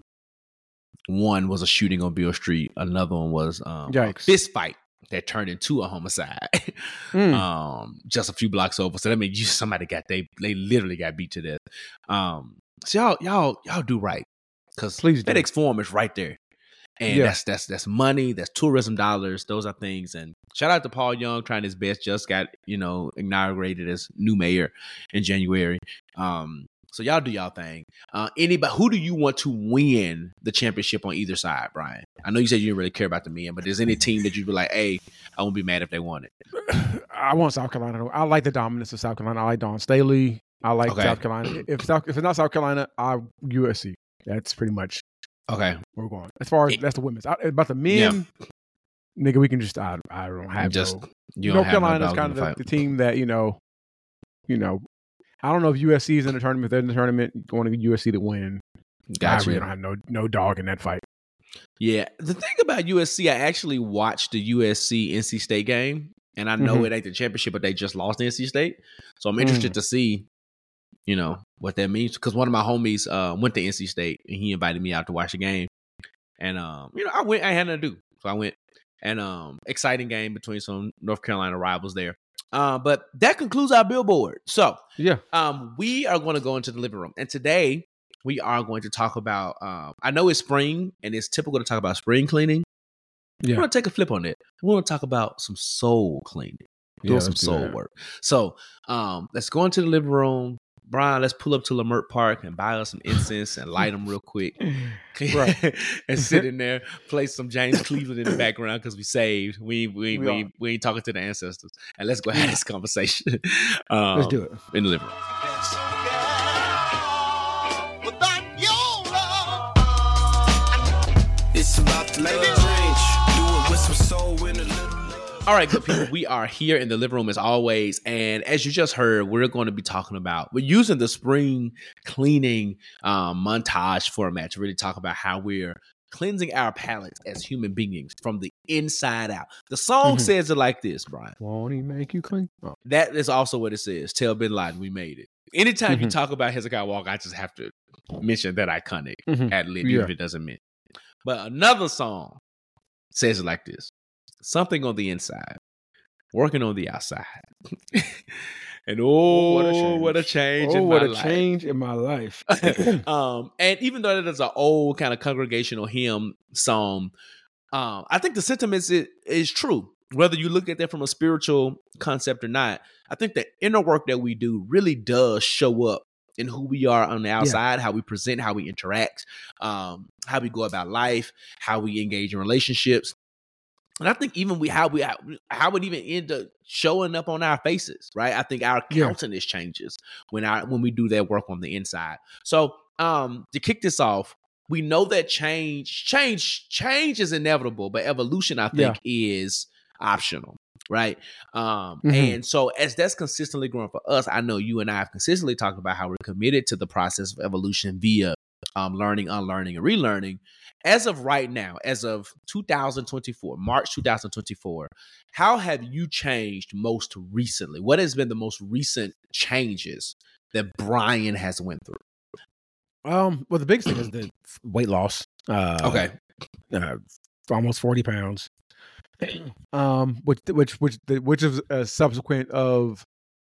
one was a shooting on Beale Street. Another one was um, a Yikes. fist fight that turned into a homicide. Mm. um, just a few blocks over. So that means you somebody got they they literally got beat to death. Um, so y'all y'all y'all do right because Please do. FedEx Forum is right there. And Yeah. that's that's that's money, that's tourism dollars. Those are things. And shout out to Paul Young trying his best. Just got, you know, inaugurated as new mayor in January. Um, so y'all do y'all thing. Uh, anybody, who do you want to win the championship on either side, Brian? I know you said you didn't really care about the men, but there's any team that you'd be like, hey, I won't be mad if they won it. I want South Carolina. I like the dominance of South Carolina. I like Dawn Staley. I like Okay. South Carolina. If South, if it's not South Carolina, I U S C. That's pretty much Okay. where we're going. As far as It- that's the women's. I, about the men, nigga, we can just. I, I don't have Just no. you don't North have no Carolina is dog kind in of the the, fight. the team that you know. You know, I don't know if U S C is in the tournament. If they're in the tournament, going to U S C to win. I Gotcha. really don't have no no dog in that fight. Yeah. The thing about U S C, I actually watched the U S C N C State game, and I know Mhm. it ain't the championship, but they just lost to N C State. So I'm Mm. interested to see, you know, what that means. Because one of my homies uh, went to N C State, and he invited me out to watch the game. And, um, you know, I went, I had nothing to do. So I went. And um, exciting game between some North Carolina rivals there. Uh, but that concludes our billboard. So Yeah. um, we are going to go into the living room. And today we are going to talk about, um, I know it's spring and it's typical to talk about spring cleaning. Yeah. We're going to take a flip on that. We're going to talk about some soul cleaning, doing Yeah, some let's do soul that. work. So um, let's go into the living room. Brian, let's pull up to Lamert Park and buy us some incense and light them real quick. Right. And sit in there, play some James Cleveland in the background because we saved. We we We we, are. we, we ain't talking to the ancestors. And let's go have this conversation. Um, Let's do it. in the living room. It's about to make a change. Do it with some soul in a little love. All right, good people. We are here in the living room as always. And as you just heard, we're going to be talking about, we're using the spring cleaning um, montage format to really talk about how we're cleansing our palates as human beings from the inside out. The song Mhm. says it like this, Brian. Won't he make you clean? Oh. That is also what it says. Tell Bin Laden we made it. Anytime you Mhm. talk about Hezekiah Walker, I just have to mention that iconic Mhm. ad lib, Yeah. even if it doesn't mean. But another song says it like this: something on the inside, working on the outside. And oh, what a change. what a change Oh, in what my a life. change in my life. um, and even though that is an old kind of congregational hymn song, um, I think the sentiments is, is true. Whether you look at that from a spiritual concept or not, I think the inner work that we do really does show up in who we are on the outside, how we present, how we interact, um, how we go about life, how we engage in relationships. And I think even we how we how, how it even end up showing up on our faces, right? I think our Yeah. countenance changes when our when we do that work on the inside. So um to kick this off, we know that change, change, change is inevitable, but evolution, I think, is optional, right? Um, Mhm. and so as that's consistently growing for us, I know you and I have consistently talked about how we're committed to the process of evolution via um, learning, unlearning, and relearning. As of right now, as of two thousand twenty-four, March two thousand twenty-four, how have you changed most recently? What has been the most recent changes that Brian has went through? Um, well, the biggest thing is the weight loss. Uh, Okay. uh, almost forty pounds. Um, which which which which is a subsequent of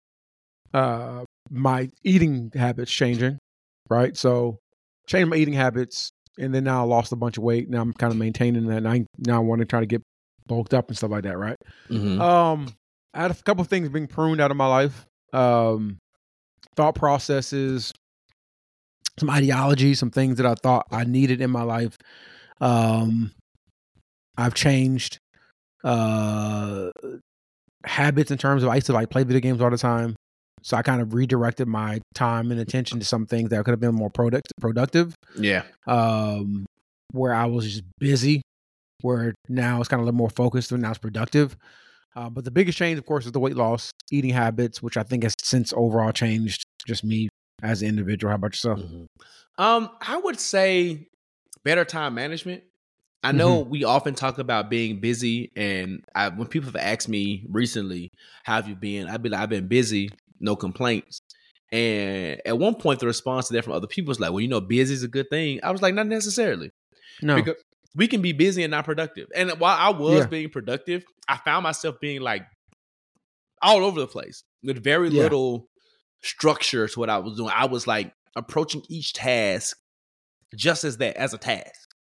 uh my eating habits changing, right? So changed my eating habits, and then now I lost a bunch of weight. Now I'm kind of maintaining that. And I now I want to try to get bulked up and stuff like that, right? Mhm. Um, I had a couple of things being pruned out of my life. Um, thought processes, some ideology, some things that I thought I needed in my life. Um, I've changed uh habits in terms of I used to like play video games all the time. So I kind of redirected my time and attention to some things that could have been more product productive. Yeah. Um, where I was just busy, where now it's kind of a little more focused and now it's productive. Uh, but the biggest change, of course, is the weight loss, eating habits, which I think has since overall changed just me as an individual. How about yourself? Mhm. Um, I would say better time management. I know we often talk about being busy, and I, when people have asked me recently, "How have you been?" I'd be like, "I've been busy, no complaints." And at one point, the response to that from other people was like, "Well, you know, busy is a good thing." I was like, "Not necessarily." No. Because we can be busy and not productive. And while I was Yeah. being productive, I found myself being like all over the place with very Yeah. little structure to what I was doing. I was like approaching each task just as that, as a task.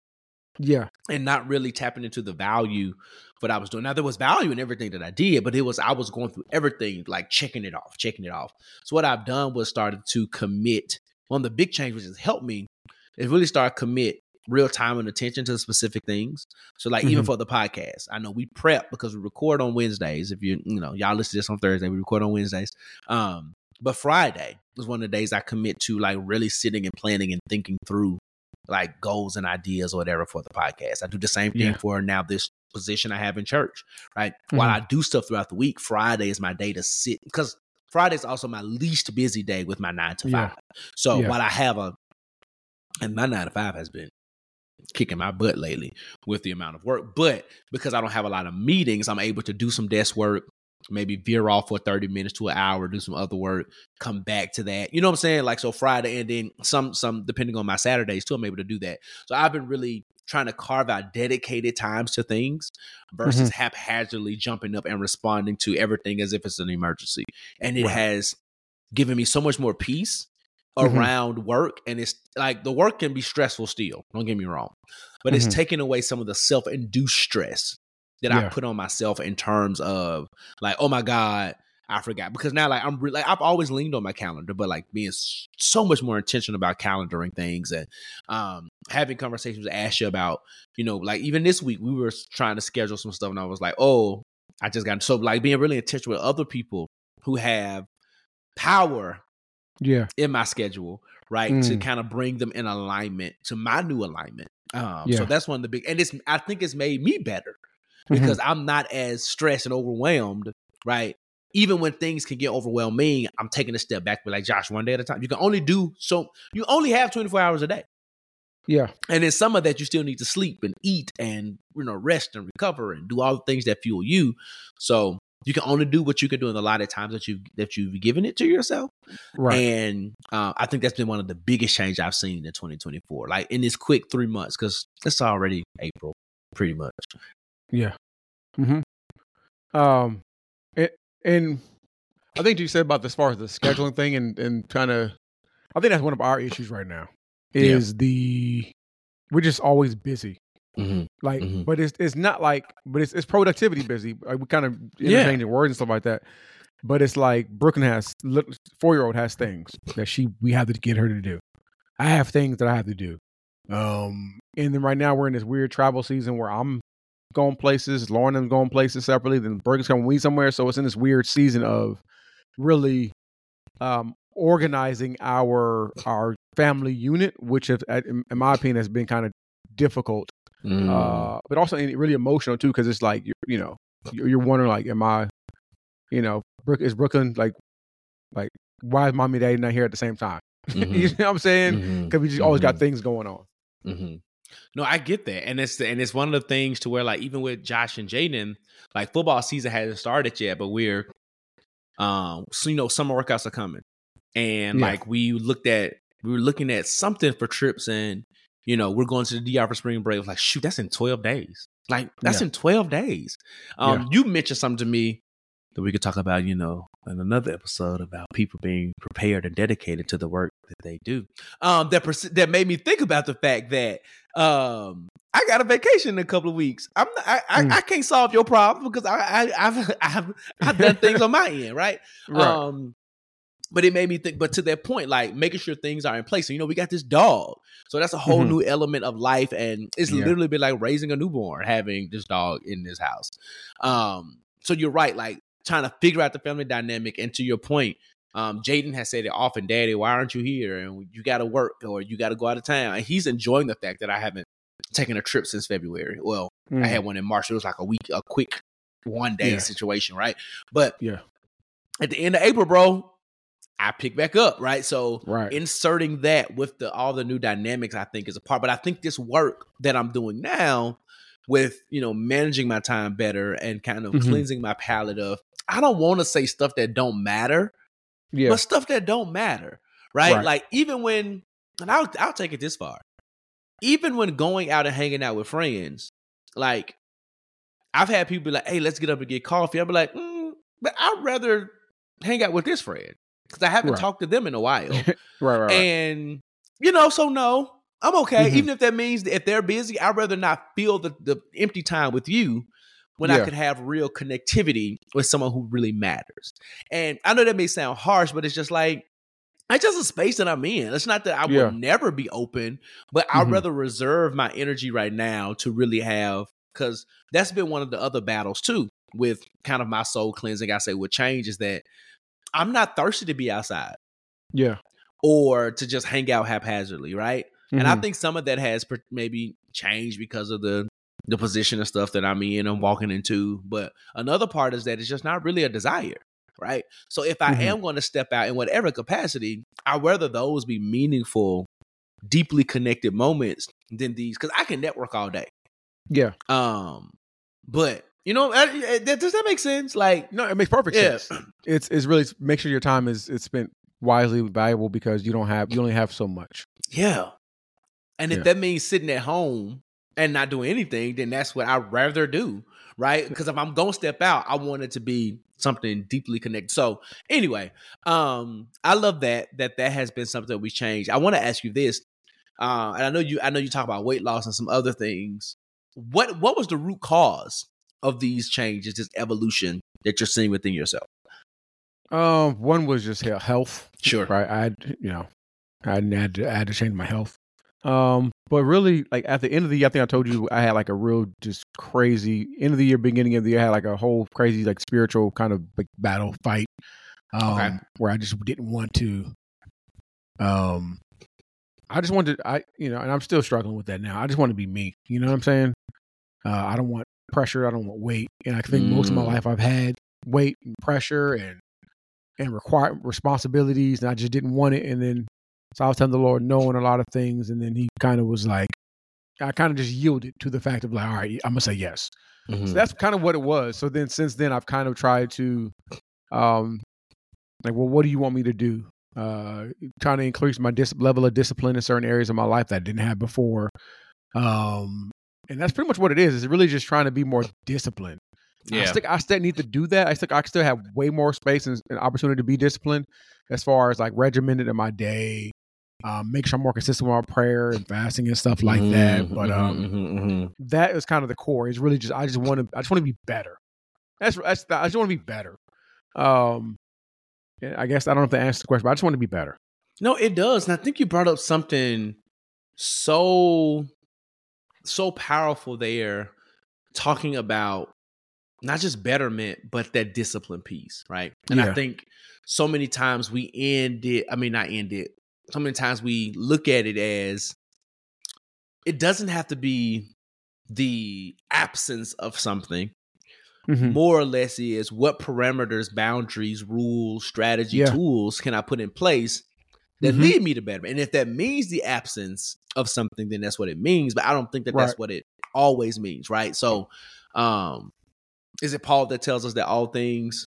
Yeah. And not really tapping into the value of what I was doing. Now, there was value in everything that I did, but it was, I was going through everything, like checking it off, checking it off. So what I've done was started to commit. One of the big changes has helped me is really start commit real time and attention to specific things. So like, mm-hmm. even for the podcast, I know we prep because we record on Wednesdays. If you, you know, y'all listen to this on Thursday, we record on Wednesdays. Um, but Friday was one of the days I commit to like really sitting and planning and thinking through like goals and ideas or whatever for the podcast. I do the same thing yeah. for now this position I have in church, right? Mm-hmm. While I do stuff throughout the week, Friday is my day to sit, because Friday is also my least busy day with my nine to five. Yeah. So yeah. while I have a, and my nine to five has been kicking my butt lately with the amount of work, but because I don't have a lot of meetings, I'm able to do some desk work, maybe veer off for thirty minutes to an hour, do some other work, come back to that. You know what I'm saying? Like, so Friday and then some, some, depending on my Saturdays too, I'm able to do that. So I've been really trying to carve out dedicated times to things versus mm-hmm. haphazardly jumping up and responding to everything as if it's an emergency. And it right. has given me so much more peace mm-hmm. around work. And it's like, the work can be stressful still, don't get me wrong, but mm-hmm. it's taking away some of the self-induced stress that yeah. I put on myself in terms of like, oh my God, I forgot. Because now like I'm re- like I've always leaned on my calendar, but like being so much more intentional about calendaring things and um, having conversations with Asha about, you know, like even this week we were trying to schedule some stuff and I was like, oh, I just got so like being really intentional with other people who have power yeah. in my schedule, right? Mm. To kind of bring them in alignment to my new alignment. Um, yeah. So that's one of the big, and it's, I think it's made me better. Because mm-hmm. I'm not as stressed and overwhelmed, right? Even when things can get overwhelming, I'm taking a step back, be like, Josh, one day at a time. You can only do so, you only have twenty-four hours a day. Yeah. And then some of that you still need to sleep and eat and, you know, rest and recover and do all the things that fuel you. So you can only do what you can do in the lot of times that you've, that you've given it to yourself. Right. And uh, I think that's been one of the biggest changes I've seen in twenty twenty-four, like in this quick three months, because it's already April pretty much. Yeah. Mm-hmm. Um, it, and I think you said about as far as the scheduling thing and, and kind of, I think that's one of our issues right now is yeah. the, we're just always busy. Mm-hmm. Like, mm-hmm. but it's, it's not like, but it's, it's productivity busy. Like we kind of interchange yeah. words and stuff like that. But it's like Brooklyn has, four-year-old has things that she, we have to get her to do. I have things that I have to do. Um, and then right now we're in this weird travel season where I'm going places, Lauren and going places separately, then Bergen's coming we somewhere. So it's in this weird season of really um, organizing our our family unit, which have, in my opinion, has been kind of difficult, mm. uh, but also really emotional too, because it's like, you know, you're wondering like, am I, you know, is Brooklyn like, like why is mommy and daddy not here at the same time? Mm-hmm. You know what I'm saying? Because mm-hmm. we just always mm-hmm. got things going on. Mm-hmm. No, I get that. And it's the, and it's one of the things to where like even with Josh and Jaden, like football season hasn't started yet, but we're um so you know, summer workouts are coming. And yeah. like we looked at we were looking at something for trips and you know, we're going to the D R for spring break. It was like, shoot, that's in twelve days. Like that's yeah. in twelve days. Um yeah. You mentioned something to me that we could talk about, you know, in another episode about people being prepared and dedicated to the work that they do. Um, that pers- that made me think about the fact that um, I got a vacation in a couple of weeks. I'm not, I, I, mm. I can't solve your problem because I, I I've I've I've done things on my end, right? Right. Um, but it made me think. But to that point, like making sure things are in place. So, you know, we got this dog, so that's a whole mm-hmm. new element of life, and it's yeah. literally been like raising a newborn, having this dog in this house. Um, so you're right, like. Trying to figure out the family dynamic. And to your point, um, Jaden has said it often, Daddy, why aren't you here? And you got to work or you got to go out of town. And he's enjoying the fact that I haven't taken a trip since February. Well, mm. I had one in March. It was like a week, a quick one day yeah. situation, right? But yeah, at the end of April, bro, I pick back up, right? So right. inserting that with the all the new dynamics, I think is a part. But I think this work that I'm doing now with, you know, managing my time better and kind of mm-hmm. cleansing my palette of, I don't want to say stuff that don't matter, yeah. but stuff that don't matter, right? right? Like even when, and I'll I'll take it this far, even when going out and hanging out with friends, like I've had people be like, "Hey, let's get up and get coffee." I'll be like, mm, "But I'd rather hang out with this friend because I haven't right. talked to them in a while." right, right, right. And you know, so no, I'm okay. Mhm. Even if that means that if they're busy, I'd rather not fill the, the empty time with you when I Yeah. could have real connectivity with someone who really matters. And I know that may sound harsh, but it's just like, it's just a space that I'm in. It's not that I Yeah. will never be open, but I'd Mhm. rather reserve my energy right now to really have, because that's been one of the other battles too with kind of my soul cleansing. I say with change is that I'm not thirsty to be outside Yeah. or to just hang out haphazardly, right? And I Mhm. think some of that has per- maybe changed because of the the position and stuff that I'm in and walking into. But another part is that it's just not really a desire, right? So if I Mhm. am going to step out in whatever capacity, I'd rather those be meaningful, deeply connected moments than these, because I can network all day. Yeah. Um, but you know, uh, uh, does that make sense? Like, No, it makes perfect Yeah. sense. It's it's really make sure your time is it's spent wisely, valuable because you don't have you only have so much. yeah. And if Yeah. that means sitting at home and not doing anything, then that's what I'd rather do, right? Because if I'm gonna step out, I want it to be something deeply connected. So anyway, um, I love that that that has been something that we changed. I want to ask you this, uh, and I know you, I know you talk about weight loss and some other things. What what was the root cause of these changes, this evolution that you're seeing within yourself? Um, one was just he- health. Sure. Right. I had, you know, I had to, I had to change my health. Um, but really, like at the end of the year, I think I told you I had like a real just crazy end of the year, beginning of the year, I had like a whole crazy like spiritual kind of like battle fight. Um, Okay. where I just didn't want to. Um, I just wanted, I you know, and I'm still struggling with that now. I just want to be me. You know what I'm saying? Uh, I don't want pressure. I don't want weight. And I think most of my Mm. life I've had weight and pressure and and require responsibilities, and I just didn't want it. And then so I was telling the Lord no on a lot of things, and then He kind of was like, I kind of just yielded to the fact of like, all right, I'm gonna say yes. Mhm. So that's kind of what it was. So then since then, I've kind of tried to, um, like, well, what do you want me to do? Uh, trying to increase my dis- level of discipline in certain areas of my life that I didn't have before. Um, and that's pretty much what it is. It's really just trying to be more disciplined. I Yeah. still, I still need to do that. I still, I still have way more space and, and opportunity to be disciplined as far as like regimented in my day. Um, make sure I'm more consistent with my prayer and fasting and stuff like that. Mhm, But mhm, um, mhm, mhm. that is kind of the core. It's really just I just want to I just want to be better. That's that's I just want to be better. Um, yeah, I guess I don't know if that answers the question, but I just want to be better. No, it does. And I think you brought up something so, so powerful there, talking about not just betterment, but that discipline piece, right? And I Yeah. think so many times we end it, I mean, not end it, so many times we look at it as it doesn't have to be the absence of something. Mhm. More or less is what parameters, boundaries, rules, strategy, Yeah. tools can I put in place that Mhm. lead me to betterment. And if that means the absence of something, then that's what it means. But I don't think that that's Right. what it always means, right? So, um, is it Paul that tells us that all things,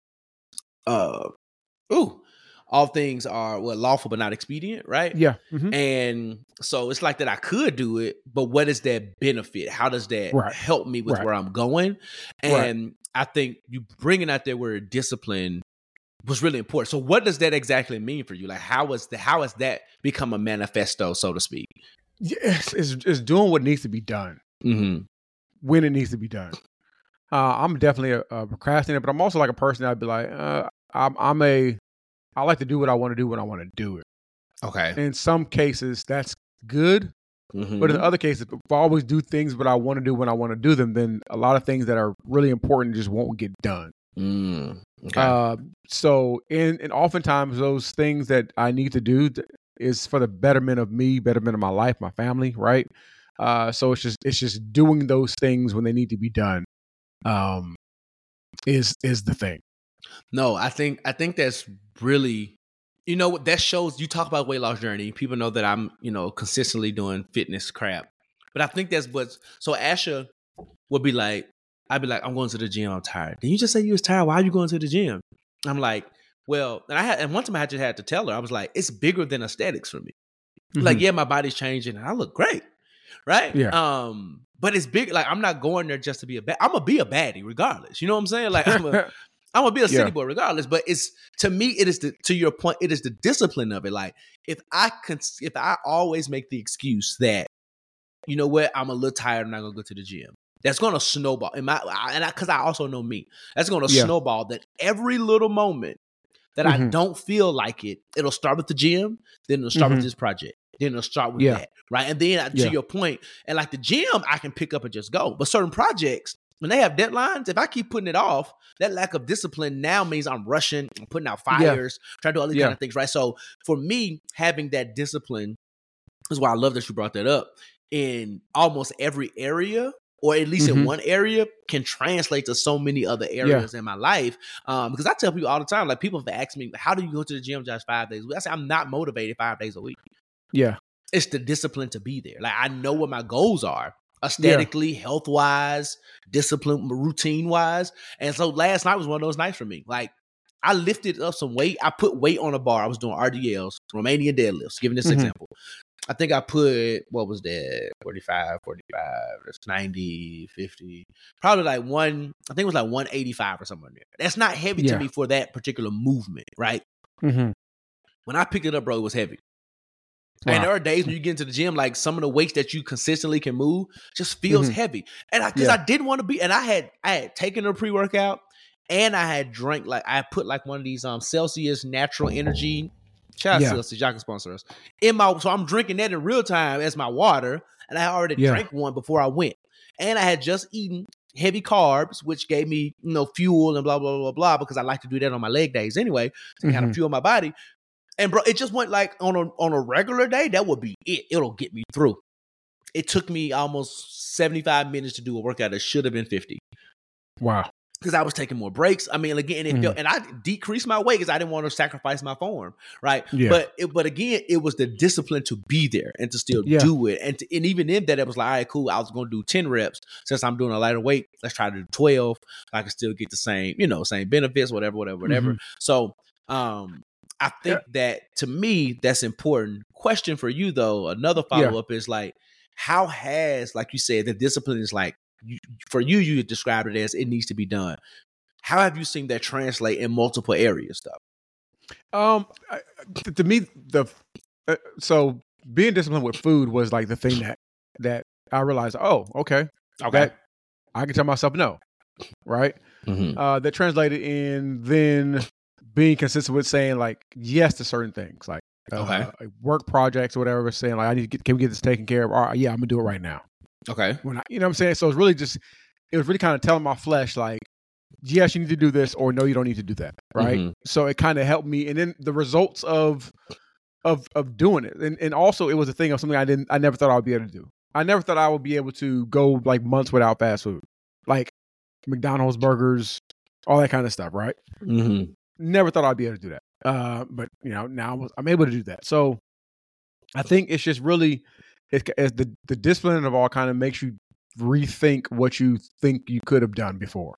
uh, ooh, all things are what lawful but not expedient, right? Yeah. Mhm. And so it's like that I could do it, but what is that benefit? How does that Right. help me with Right. where I'm going? Right. And I think you bringing out that word discipline was really important. So what does that exactly mean for you? Like how is the how has that become a manifesto, so to speak? Yeah, it's, it's it's doing what needs to be done Mm-hmm. when it needs to be done. Uh, I'm definitely a, a procrastinator, but I'm also like a person that'd be like, uh, I'm I'm a I like to do what I want to do when I want to do it. Okay. In some cases, that's good. Mm-hmm. But in other cases, if I always do things what I want to do when I want to do them, then a lot of things that are really important just won't get done. Mm, okay. Uh, so, and, and oftentimes those things that I need to do th- is for the betterment of me, betterment of my life, my family, right? Uh, so it's just it's just doing those things when they need to be done. Um, is is the thing. No, I think I think that's really, you know, what that shows. You talk about weight loss journey. People know that I'm, you know, consistently doing fitness crap. But I think that's what's so Asha would be like, I'd be like, I'm going to the gym, I'm tired. Then you just say you was tired. Why are you going to the gym? I'm like, well, and I had and one time I just had to tell her, I was like, it's bigger than aesthetics for me. Like, Mhm. yeah, my body's changing and I look great. Right? Yeah. Um, but it's big, like I'm not going there just to be a bad. I'm gonna be a baddie regardless. You know what I'm saying? Like I'm a I'm gonna be a city Yeah. boy regardless. But it's to me, it is the to your point, it is the discipline of it. Like if I can, if I always make the excuse that, you know what, I'm a little tired, I'm not gonna go to the gym. That's gonna snowball. In my and because I, I also know me, that's gonna Yeah. snowball. That every little moment that I Mhm. don't feel like it, it'll start with the gym, then it'll start Mhm. with this project, then it'll start with Yeah. that, right? And then uh, to Yeah. your point, and like the gym, I can pick up and just go. But certain projects, when they have deadlines, if I keep putting it off, that lack of discipline now means I'm rushing, I'm putting out Yeah. fires, trying to do all these Yeah. kind of things, right? So for me, having that discipline is why I love that you brought that up. In almost every area, or at least in Mhm. one area, can translate to so many other areas in my life. Um, because I tell people all the time, like people have asked me, how do you go to the gym just five days a week? I say, I'm not motivated five days a week. Yeah. It's the discipline to be there. Like I know what my goals are, aesthetically, health wise, discipline, routine wise. And so last night was one of those nights for me. Like I lifted up some weight. I put weight on a bar. I was doing R D Ls, Romanian deadlifts, giving this Mhm. example. I think I put, what was that? forty-five, forty-five, that's ninety, fifty. Probably like one, I think it was like one eighty-five or something there. That's not heavy Yeah. to me for that particular movement, right? Mhm. When I picked it up, bro, it was heavy. Wow. And there are days when you get into the gym, like some of the weights that you consistently can move just feels Mhm. heavy. And I, cause Yeah. I didn't want to be, and I had, I had taken a pre-workout and I had drank, like I put like one of these um Celsius natural energy. Shout out Yeah. Celsius, y'all can sponsor us. In my, so I'm drinking that in real time as my water, and I already Yeah. drank one before I went. And I had just eaten heavy carbs, which gave me, you know, fuel and blah, blah, blah, blah, because I like to do that on my leg days anyway, to kind Mhm. of fuel my body. And bro, it just went like on a on a regular day, that would be it. It'll get me through. It took me almost seventy-five minutes to do a workout that should have been fifty. Wow. Because I was taking more breaks. I mean, again, it Mhm. felt, and I decreased my weight because I didn't want to sacrifice my form, right? Yeah. But it, but again, it was the discipline to be there and to still Yeah. do it. And to, and even in that, it was like, all right, cool. I was going to do ten reps. Since I'm doing a lighter weight, let's try to do twelve. I can still get the same, you know, same benefits, whatever, whatever, whatever. Mhm. So, um, I think that to me, that's important. Question for you though, another follow up is like, how has, like you said, the discipline is like, you, for you, you described it as it needs to be done. How have you seen that translate in multiple areas, though? Um, I, to, to me, the uh, so being disciplined with food was like the thing that that I realized. Oh, okay, that I can tell myself no, right? Mm-hmm. Uh, that translated in then being consistent with saying like yes to certain things, like uh, Okay. like work projects or whatever. Saying like I need to get, can we get this taken care of? All right, yeah, I'm gonna do it right now. Okay. When I, you know what I'm saying? So it's really just it was really kind of telling my flesh like, yes, you need to do this, or no, you don't need to do that, right? Mm-hmm. So it kind of helped me, and then the results of of of doing it, and and also it was a thing of something I didn't, I never thought I would be able to do. I never thought I would be able to go like months without fast food, like McDonald's burgers, all that kind of stuff, right? Mm-hmm. Never thought I'd be able to do that, uh, but you know now I'm able to do that. So I think it's just really it's, it's the the discipline of all kind of makes you rethink what you think you could have done before.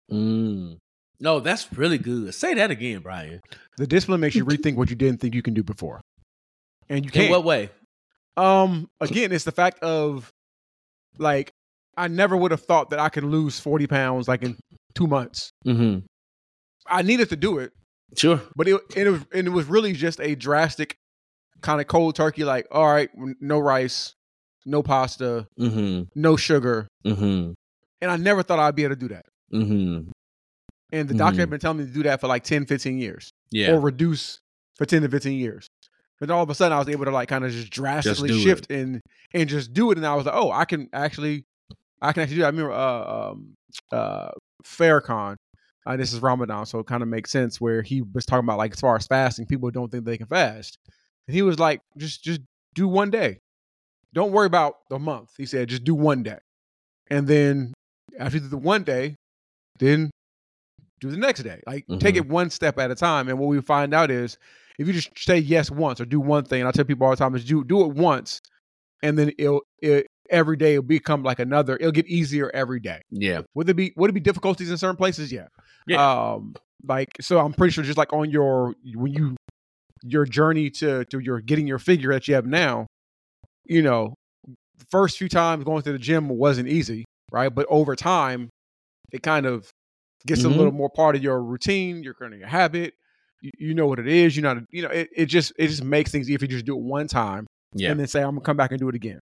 Mm. No, that's really good. Say that again, Brian. The discipline makes you rethink what you didn't think you can do before, and you can't. In what way? Um, again, it's the fact of like I never would have thought that I could lose forty pounds like in two months. Mm-hmm. I needed to do it, Sure. but it it was and it was really just a drastic kind of cold turkey. Like, all right, no rice, no pasta, Mm-hmm. no sugar, Mm-hmm. and I never thought I'd be able to do that. Mm-hmm. And the doctor Mhm. had been telling me to do that for like ten, fifteen years. Yeah. Or reduce for ten to fifteen years. But all of a sudden I was able to like kind of just drastically do shift and and just do it. And I was like, oh, I can actually I can actually do that. I remember uh um uh Farrakhan. Uh, this is Ramadan, so it kind of makes sense where he was talking about like as far as fasting, people don't think they can fast. And he was like, just just do one day. Don't worry about the month. He said, just do one day. And then after you do the one day, then do the next day. Like Mhm. take it one step at a time. And what we find out is if you just say yes once or do one thing, and I tell people all the time is do do it once, and then it'll it, every day it'll become like another. It'll get easier every day. Yeah. Would there be would it be difficulties in certain places? Yeah. Yeah. Um. Like so, I'm pretty sure just like on your when you your journey to to your getting your figure that you have now, you know, the first few times going to the gym wasn't easy, right? But over time, it kind of gets Mhm. a little more part of your routine. You're creating a habit. You, you know what it is. You know, you know, it, it just it just makes things easier if you just do it one time Yeah. and then say, I'm gonna come back and do it again.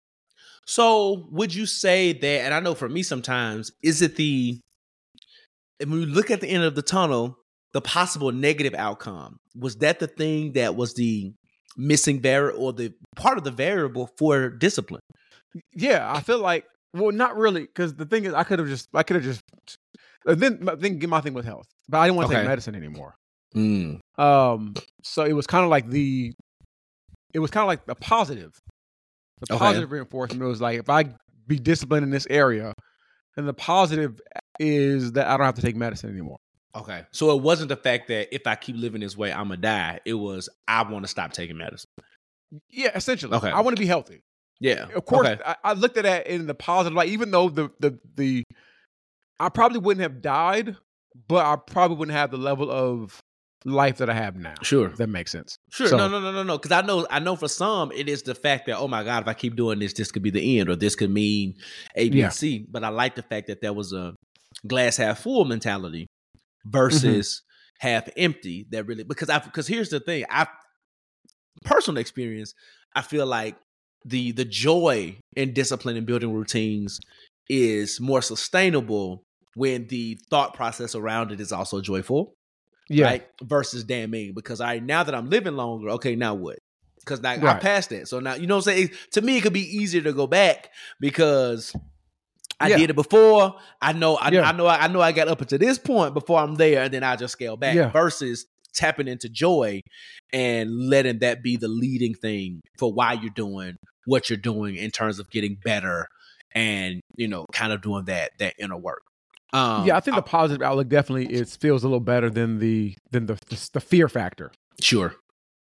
So would you say that, and I know for me sometimes, is it the, when we look at the end of the tunnel, the possible negative outcome, was that the thing that was the missing variable or the part of the variable for discipline? Yeah, I feel like, well, not really, because the thing is, I could have just, I could have just, and then my thing, my thing was health, but I didn't want to Okay. take medicine anymore. Mm. Um, so it was kind of like the, it was kind of like the positive, the Okay. positive reinforcement was like, if I be disciplined in this area, and the positive is that I don't have to take medicine anymore. Okay. So it wasn't the fact that if I keep living this way, I'm going to die. It was, I want to stop taking medicine. Yeah, essentially. Okay. I want to be healthy. Yeah. Of course, Okay. I, I looked at that in the positive light, even though the, the, the, I probably wouldn't have died, but I probably wouldn't have the level of life that I have now. Sure. If that makes sense. Sure. So- no, no, no, no, no. Because I know, I know for some, it is the fact that, oh my God, if I keep doing this, this could be the end, or this could mean A, B, Yeah. and C. But I like the fact that there was a glass half full mentality versus half empty. That really, because I, because here's the thing, I, personal experience, I feel like the the joy in discipline and building routines is more sustainable when the thought process around it is also joyful. Yeah. Right? Versus damning, because I now that I'm living longer, okay, now what? Because now I Right. passed that. So now, you know what I'm saying? To me, it could be easier to go back because I Yeah. did it before. I know, I, Yeah. I know, I know I got up until this point before I'm there, and then I just scale back. Yeah. Versus tapping into joy and letting that be the leading thing for why you're doing what you're doing in terms of getting better and, you know, kind of doing that that inner work. Um, yeah, I think the positive outlook definitely is feels a little better than the than the the, the fear factor. Sure.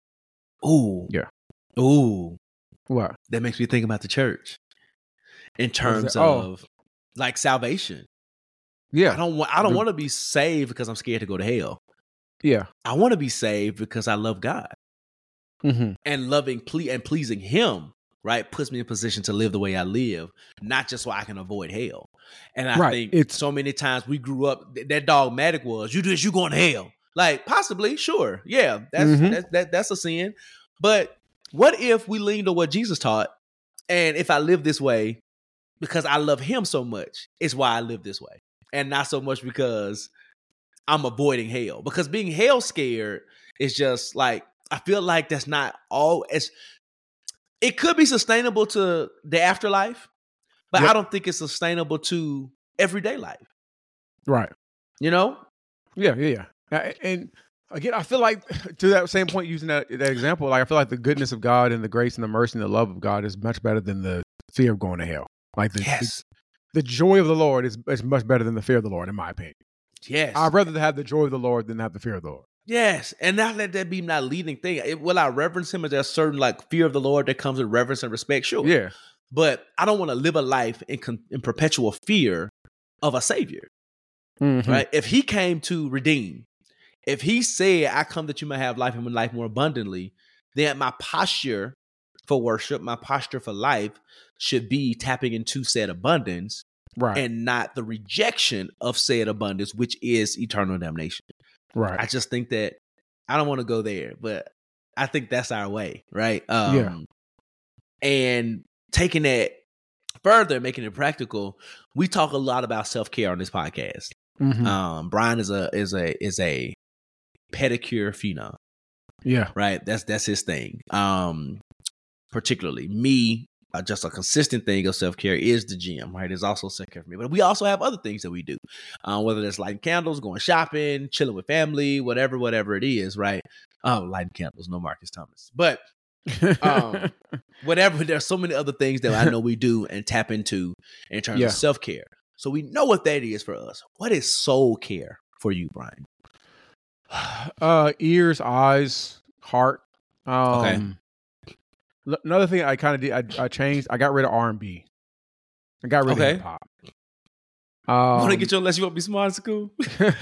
Ooh. Yeah. Ooh. What? That makes me think about the church in terms that? Oh. of like salvation. Yeah. I don't want I don't The- want to be saved because I'm scared to go to hell. Yeah. I want to be saved because I love God. Mm-hmm. And loving ple- and pleasing him, right, puts me in a position to live the way I live, not just so I can avoid hell. And I Right. think It's- so many times we grew up, th- that dogmatic was, you do this, you going to hell. Like, possibly, sure. Yeah, that's, Mhm. that's, that, that's a sin. But what if we leaned on what Jesus taught? And if I live this way, because I love him so much, it's why I live this way. And not so much because I'm avoiding hell. Because being hell scared is just like, I feel like that's not all. It's, it could be sustainable to the afterlife, but Yep. I don't think it's sustainable to everyday life. Right. You know? Yeah. Yeah. Yeah. Uh, And again, I feel like to that same point, using that that example, like I feel like the goodness of God and the grace and the mercy and the love of God is much better than the fear of going to hell. Like the Yes. the, the joy of the Lord is, is much better than the fear of the Lord, in my opinion. Yes. I'd rather have the joy of the Lord than have the fear of the Lord. Yes. And not let that be my leading thing. It, will I reverence him? Is there a certain like fear of the Lord that comes with reverence and respect? Sure. Yeah. But I don't want to live a life in, con- in perpetual fear of a savior. Mhm. Right? If he came to redeem, if he said, I come that you may have life and life more abundantly, then my posture for worship, my posture for life should be tapping into said abundance Right. and not the rejection of said abundance, which is eternal damnation. right. I just think that I don't want to go there, but I think that's our way, right? Um, Yeah. And taking that further, making it practical, we talk a lot about self-care on this podcast. Mhm. Um, Brian is a is a is a pedicure phenom, yeah. right? That's that's his thing. Um, particularly me, uh, just a consistent thing of self care is the gym, right? It's also self care for me, but we also have other things that we do, uh, whether it's lighting candles, going shopping, chilling with family, whatever, whatever it is, right? Oh, lighting candles, no Marcus Thomas, but um, whatever. There's so many other things that I know we do and tap into in terms Yeah. of self care. So we know what that is for us. What is soul care for you, Brian? uh, ears, eyes, heart. Um, l- Another thing I kind of did, I, I changed. I got rid of R and B. I got rid Okay. of hip hop. Um, Want to get you unless you want to be smart in school?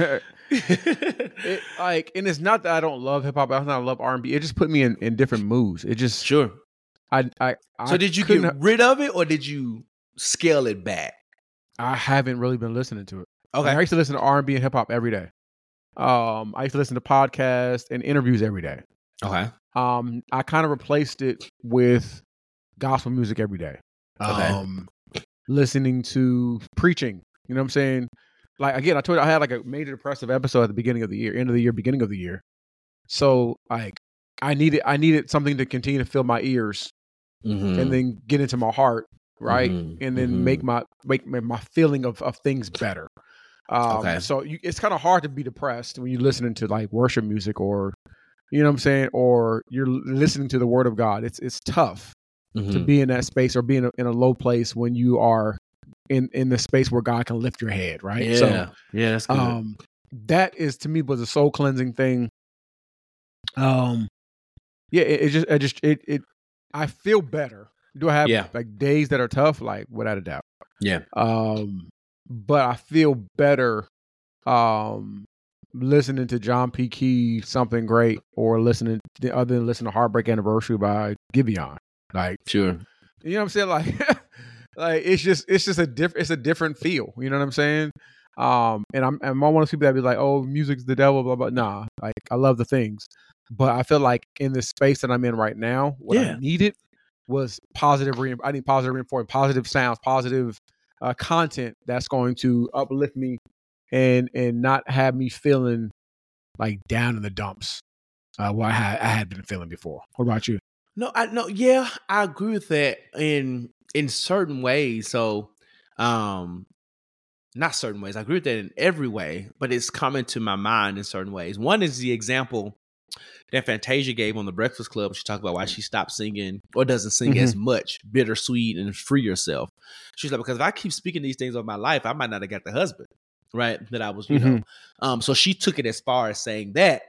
it, like, and it's not that I don't love hip hop. It's not I love R and B. It just put me in, in different moods. It just Sure. I I. I So did you couldn't- get rid of it or did you scale it back? I haven't really been listening to it. Okay. Like, I used to listen to R and B and hip hop every day. Um, I used to listen to podcasts and interviews every day. Okay. Um, I kind of replaced it with gospel music every day. Okay. Um, listening to preaching. You know what I'm saying? Like, again, I told you I had like a major depressive episode at the beginning of the year, end of the year, beginning of the year. So like I needed I needed something to continue to fill my ears Mm-hmm. and then get into my heart, right? Mm-hmm. And then Mm-hmm. make my make my my feeling of, of things better. Um, Okay. So you, it's kind of hard to be depressed when you're listening to like worship music or, you know what I'm saying, or you're listening to the Word of God. It's it's tough Mm-hmm. to be in that space or be in a, in a low place when you are in in the space where God can lift your head, right? Yeah. So yeah, that's good. um, that is to me was a soul cleansing thing. Um, yeah, it, it just I just it it I feel better. Do I have Yeah. like days that are tough? Like without a doubt. Yeah. Um, but I feel better um listening to John P. Key, Something Great, or listening other than listening to Heartbreak Anniversary by Giveon. Like, Sure. you know what I'm saying? Like, like it's just it's just a different it's a different feel. You know what I'm saying? Um, and I'm I'm one of those people that be like, oh, music's the devil, blah blah. Nah, like I love the things, but I feel like in the space that I'm in right now, what Yeah. I needed was positive. Re- I need positive reinforcement, positive sounds, positive uh, content that's going to uplift me and and not have me feeling like down in the dumps. Uh, what I had I had been feeling before. What about you? No, I no, yeah, I agree with that in in certain ways. So, um, not certain ways. I agree with that in every way, but it's coming to my mind in certain ways. One is the example that Fantasia gave on the Breakfast Club. She talked about why she stopped singing or doesn't sing Mhm. as much, Bittersweet and Free Yourself. She's like, because if I keep speaking these things of my life, I might not have got the husband, right? That I was, you know. Um, so she took it as far as saying that.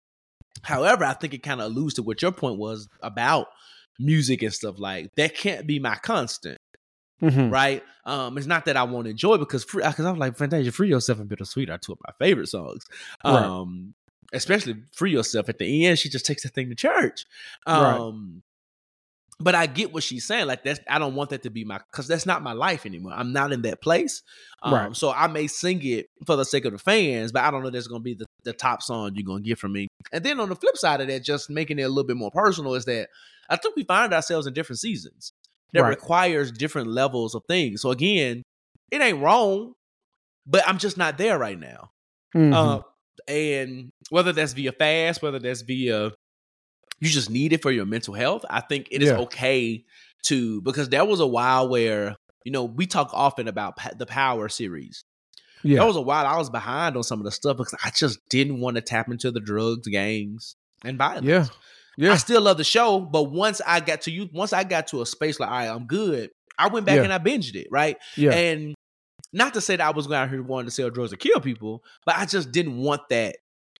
However, I think it kind of alludes to what your point was about music and stuff. Like that can't be my constant, Mhm. right? Um, it's not that I won't enjoy it because because I'm like Fantasia, Free Yourself and Bittersweet are two of my favorite songs. Right. Um, especially Free Yourself. At the end, she just takes the thing to church. Right. Um, but I get what she's saying. Like that's I don't want that to be my because that's not my life anymore. I'm not in that place. Um, Right. So I may sing it for the sake of the fans, but I don't know that's going to be the, the top song you're going to get from me. And then on the flip side of that, just making it a little bit more personal is that I think we find ourselves in different seasons that Right. requires different levels of things. So again, it ain't wrong, but I'm just not there right now. Mhm. Uh, and whether that's via fast, whether that's via you just need it for your mental health, I think it is Yeah. okay to, because there was a while where, you know, we talk often about pa- the Power series. Yeah. There was a while I was behind on some of the stuff because I just didn't want to tap into the drugs, gangs, and violence. Yeah. Yeah. I still love the show, but once I got to you, once I got to a space like, all right, I'm good, I went back Yeah. and I binged it, right? Yeah. And not to say that I was going out here wanting to sell drugs or kill people, but I just didn't want that.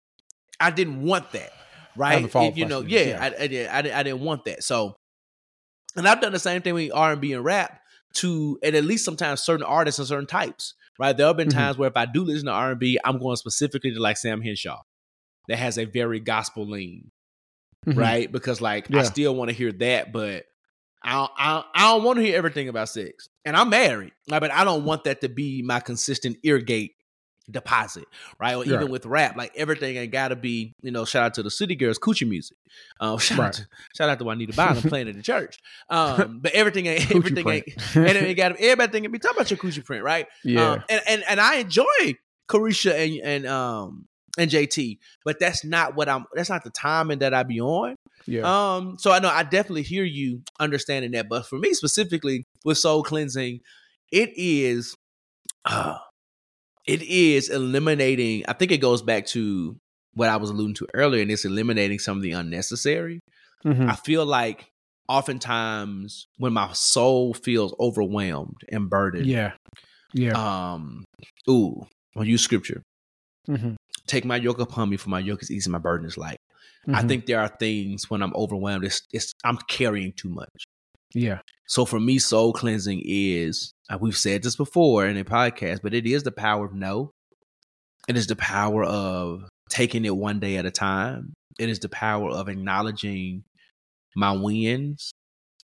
I didn't want that, right? the fall It- you know, questions, yeah, yeah. I, I, did, I, did, I didn't want that. So, and I've done the same thing with R and B and rap to, and at least sometimes certain artists and certain types, right? There have been Mhm. times where if I do listen to R and B, I'm going specifically to like Sam Henshaw that has a very gospel lean, Mhm. right? Because like I Yeah. still want to hear that, but I don't, I don't, I don't want to hear everything about sex. And I'm married, right? But I don't want that to be my consistent ear gate deposit, right? Or even Right. with rap, like everything ain't got to be, you know, shout out to the City Girls coochie music. Uh, shout, out Right. to, shout out to Juanita Bynum playing at the church. Um, but everything ain't, Coochie everything print. ain't, and it ain't got to, everything can be talking about your coochie print, right? Yeah. Um, and, and, and I enjoy Carisha and, and, um, and J T, but that's not what I'm, that's not the timing that I be on. Yeah. Um, so I know I definitely hear you understanding that, but for me specifically with soul cleansing, it is, uh, it is eliminating. I think it goes back to what I was alluding to earlier, and it's eliminating some of the unnecessary. Mhm. I feel like oftentimes when my soul feels overwhelmed and burdened, Yeah. Yeah. um, ooh, I'll use scripture. Mhm. Take my yoke upon me, for my yoke is easy, my burden is light. I Mhm. think there are things when I'm overwhelmed, it's, it's I'm carrying too much. Yeah. So for me, soul cleansing is, uh, we've said this before in a podcast, but it is the power of no. It is the power of taking it one day at a time. It is the power of acknowledging my wins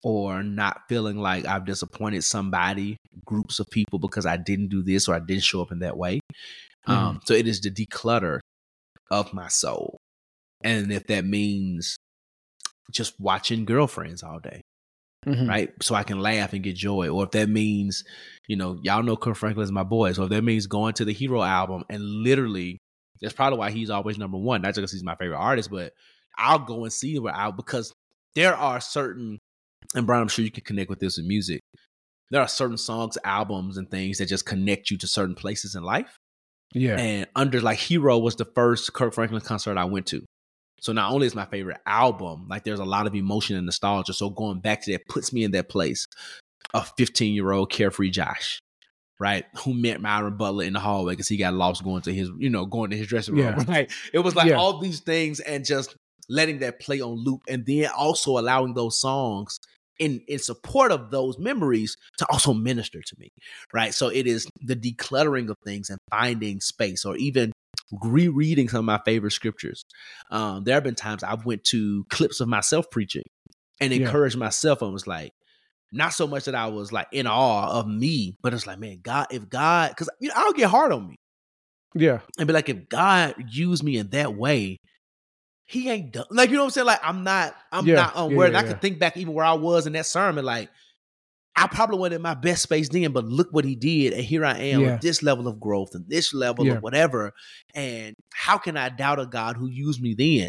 or not feeling like I've disappointed somebody, groups of people, because I didn't do this or I didn't show up in that way. Mm-hmm. Um, so it is the declutter of my soul. And if that means just watching Girlfriends all day, mm-hmm. right? So I can laugh and get joy. Or if that means, you know, y'all know Kirk Franklin is my boy. So if that means going to the Hero album and literally, that's probably why he's always number one. Not just because he's my favorite artist, but I'll go and see where I, because there are certain, and Brian, I'm sure you can connect with this in music. There are certain songs, albums, and things that just connect you to certain places in life. Yeah. And under, like, Hero was the first Kirk Franklin concert I went to. So not only is my favorite album, like there's a lot of emotion and nostalgia. So going back to that puts me in that place of fifteen-year-old carefree Josh, right? Who met Myron Butler in the hallway because he got lost going to his, you know, going to his dressing room. Yeah. Right? It was like yeah. all these things and just letting that play on loop, and then also allowing those songs in, in support of those memories to also minister to me, right? So it is the decluttering of things and finding space, or even rereading some of my favorite scriptures. Um, there have been times I've went to clips of myself preaching and encouraged yeah. myself, and was like, not so much that I was like in awe of me, but it's like, man, God, if God, because you know, I'll get hard on me. Yeah. And be like, if God used me in that way, he ain't done. Like, you know what I'm saying? Like, I'm not, I'm yeah. not unaware. Yeah, yeah, and I yeah. can think back even where I was in that sermon, like, I probably wasn't in my best space then, but look what he did. And here I am yeah. at this level of growth and this level yeah. of whatever. And how can I doubt a God who used me then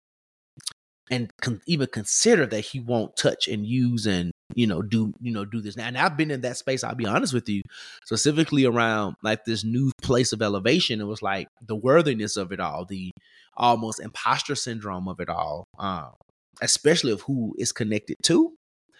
and con- even consider that he won't touch and use and, you know, do, you know, do this now. And I've been in that space. I'll be honest with you, specifically around like this new place of elevation. It was like the worthiness of it all, the almost imposter syndrome of it all, um, especially of who it's connected to.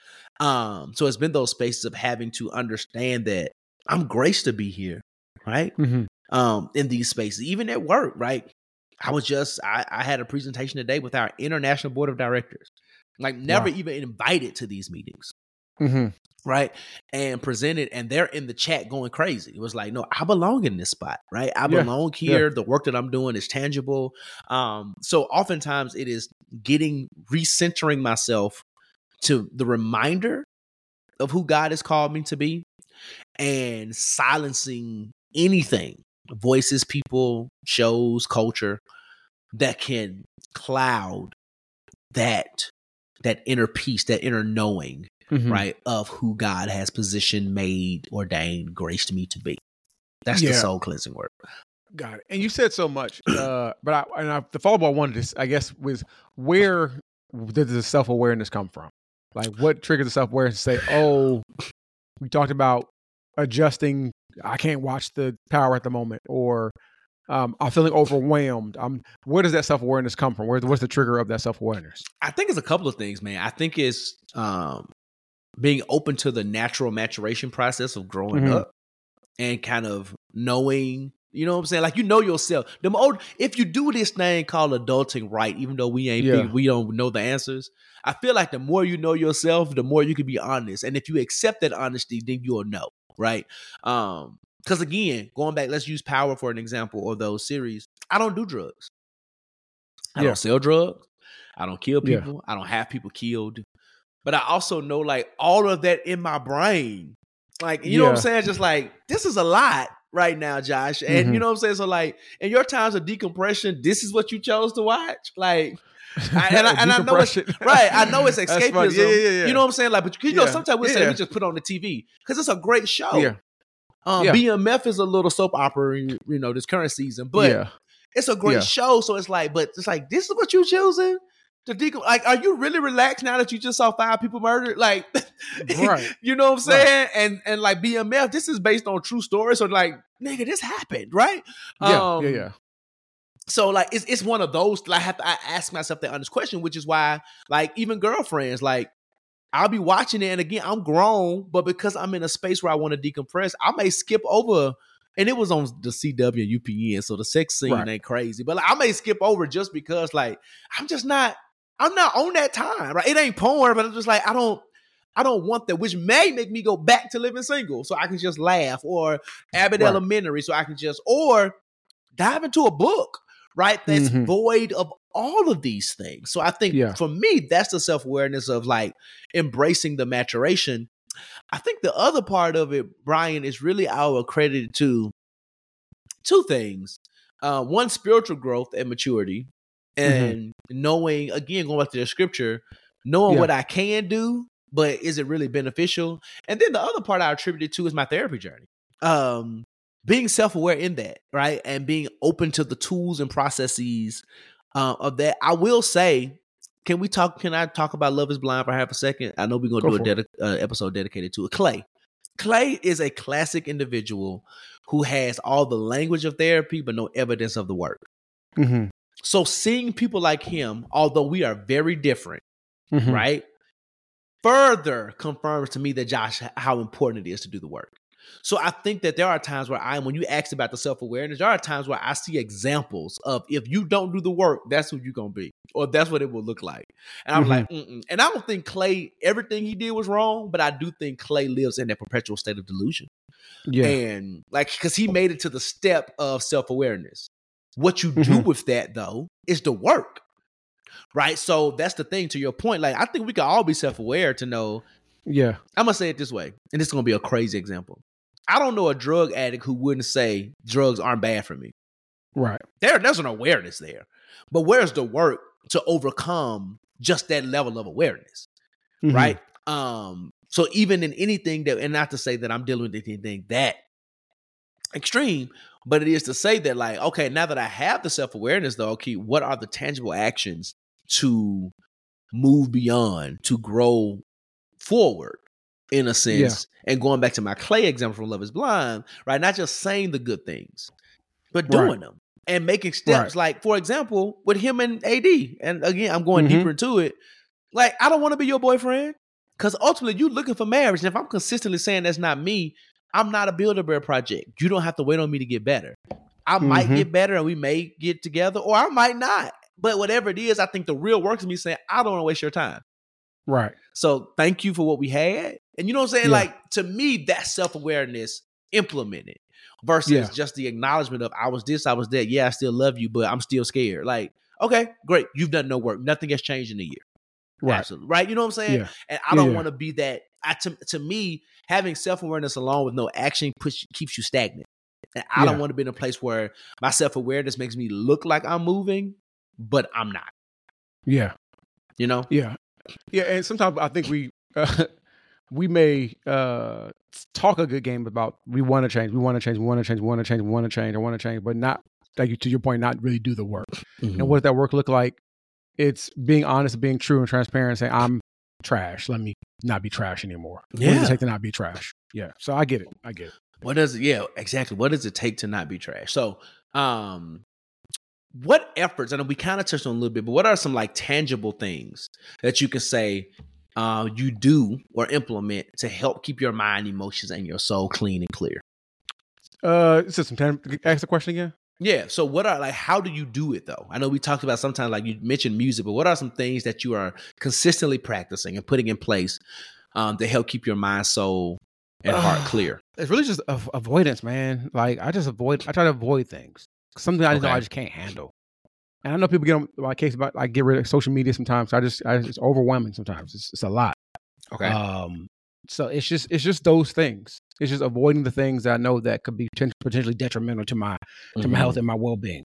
Um, so it's been those spaces of having to understand that I'm graced to be here, right? Mm-hmm. Um, in these spaces, even at work, right? I was just, I, I had a presentation today with our international board of directors, like never wow. even invited to these meetings, mm-hmm. right? And presented, and they're in the chat going crazy. It was like, no, I belong in this spot, right? I yeah. belong here. Yeah. The work that I'm doing is tangible. Um, so oftentimes it is getting, recentering myself to the reminder of who God has called me to be, and silencing anything, voices, people, shows, culture that can cloud that, that inner peace, that inner knowing, mm-hmm. right, of who God has positioned, made, ordained, graced me to be. That's yeah. the soul cleansing work. Got it. And you said so much, uh, but I, and I, the follow-up I wanted to, I guess, was where did the self-awareness come from? Like, what triggered the self-awareness to say, oh, we talked about adjusting, I can't watch the Power at the moment, or um, I'm feeling overwhelmed. Um, where does that self-awareness come from? Where, what's the trigger of that self-awareness? I think it's a couple of things, man. I think it's um, being open to the natural maturation process of growing mm-hmm. up and kind of knowing, you know what I'm saying? Like, you know yourself. The more, if you do this thing called adulting right, even though we ain't, yeah. big, we don't know the answers, I feel like the more you know yourself, the more you can be honest. And if you accept that honesty, then you'll know, right? Um, because again, going back, let's use Power for an example, or those series. I don't do drugs. I yeah. don't sell drugs. I don't kill people. Yeah. I don't have people killed. But I also know, like, all of that in my brain. Like, you yeah. know what I'm saying? Just like, this is a lot right now, Josh. And mm-hmm. you know what I'm saying? So like, in your times of decompression, this is what you chose to watch? Like, I, and, I, and I know it's right. I know it's escapism. Yeah, yeah, yeah. You know what I'm saying? Like, but you yeah. know, sometimes we yeah. say we just put on the T V because it's a great show. Yeah. Um, yeah. B M F is a little soap opera, you know, this current season, but yeah. it's a great yeah. show. So it's like, but it's like, this is what you choosing to decom. Like, are you really relaxed now that you just saw five people murdered? Like, right. you know what I'm saying? Right. And and like B M F, this is based on true stories. So like, nigga, this happened, right? Yeah, um, yeah, yeah. So like, it's it's one of those. Like, I have to I ask myself that honest question, which is why, like, even Girlfriends, like, I'll be watching it, and again, I'm grown, but because I'm in a space where I want to decompress, I may skip over. And it was on the C W and U P N, so the sex scene right. ain't crazy. But like, I may skip over just because, like, I'm just not, I'm not on that time, right? It ain't porn, but I'm just like, I don't, I don't want that, which may make me go back to living single, so I can just laugh, or Abbott right. Elementary, so I can just, or dive into a book, right? That's Mhm. void of all of these things. So I think Yeah. for me, that's the self-awareness of like embracing the maturation. I think the other part of it, Brian, is really our accredited to two things. Uh, one, spiritual growth and maturity, and knowing, again, going back to the scripture, knowing Yeah. what I can do, but is it really beneficial? And then the other part I attribute it to is my therapy journey. Um, being self-aware in that, right? And being open to the tools and processes uh, of that. I will say, can we talk, can I talk about Love is Blind for half a second? I know we're going to Go do a for dedi- uh, episode dedicated to it. Clay. Clay is a classic individual who has all the language of therapy, but no evidence of the work. Mhm. So seeing people like him, although we are very different, Mhm. right, further confirms to me that Josh, how important it is to do the work. So I think that there are times where I, when you asked about the self-awareness, there are times where I see examples of if you don't do the work, that's who you're going to be, or that's what it will look like. And I'm Mhm. like, mm-mm. And I don't think Clay, everything he did was wrong, but I do think Clay lives in that perpetual state of delusion. Yeah. And like, because he made it to the step of self-awareness. What you do Mhm. with that, though, is the work, right? So that's the thing, to your point. Like, I think we can all be self-aware to know. Yeah. I'm going to say it this way, and this is going to be a crazy example. I don't know a drug addict who wouldn't say drugs aren't bad for me. Right. There, there's an awareness there. But where's the work to overcome just that level of awareness, Mhm. right? Um, so even in anything that, and not to say that I'm dealing with anything that extreme, but it is to say that, like, okay, now that I have the self-awareness, though, okay, what are the tangible actions to move beyond, to grow forward, in a sense? And going back to my Clay example from Love is Blind, right? Not just saying the good things, but doing Right. them and making steps. Right. Like, for example, with him and A D, and again, I'm going Mhm. deeper into it. Like, I don't want to be your boyfriend, because ultimately you're looking for marriage. And if I'm consistently saying that's not me, I'm not a Build-A-Bear project. You don't have to wait on me to get better. I might Mhm. get better and we may get together, or I might not. But whatever it is, I think the real work is me saying, I don't want to waste your time. Right. So thank you for what we had. And you know what I'm saying? Yeah. Like, to me, that's self-awareness implemented versus Yeah. just the acknowledgement of I was this, I was that. Yeah, I still love you, but I'm still scared. Like, okay, great. You've done no work. Nothing has changed in a year. Right. Absolutely. Right? You know what I'm saying? Yeah. And I Yeah, don't yeah. want to be that. I, to, to me, having self-awareness alone with no action push, keeps you stagnant. And I Yeah. don't want to be in a place where my self-awareness makes me look like I'm moving, but I'm not. Yeah. You know? Yeah. Yeah. And sometimes I think we uh, we may uh, talk a good game about we want to change, we want to change, we want to change, we want to change, we want to change, I want to change, but not, like you, to your point, not really do the work. Mhm. And what does that work look like? It's being honest, being true and transparent, saying I'm trash. Let me not be trash anymore. What does Yeah. it take to not be trash? Yeah. So I get it. I get it. What does it, yeah, exactly. What does it take to not be trash? So, um, what efforts, and we kind of touched on a little bit, but what are some like tangible things that you can say uh, you do or implement to help keep your mind, emotions, and your soul clean and clear? Uh, is this some time? Ask the question again. Yeah. So what are like, how do you do it though? I know we talked about sometimes, like you mentioned music, but what are some things that you are consistently practicing and putting in place um, to help keep your mind, soul, and heart Uh, clear? It's really just av- avoidance, man. Like I just avoid. I try to avoid things. Something I just know Okay. I just can't handle. And I know people get on my case about I get rid of social media sometimes. I just I, it's overwhelming sometimes. It's, it's a lot. Okay. Um. So it's just it's just those things. It's just avoiding the things that I know that could be poten- potentially detrimental to my to my Mhm. health and my well being.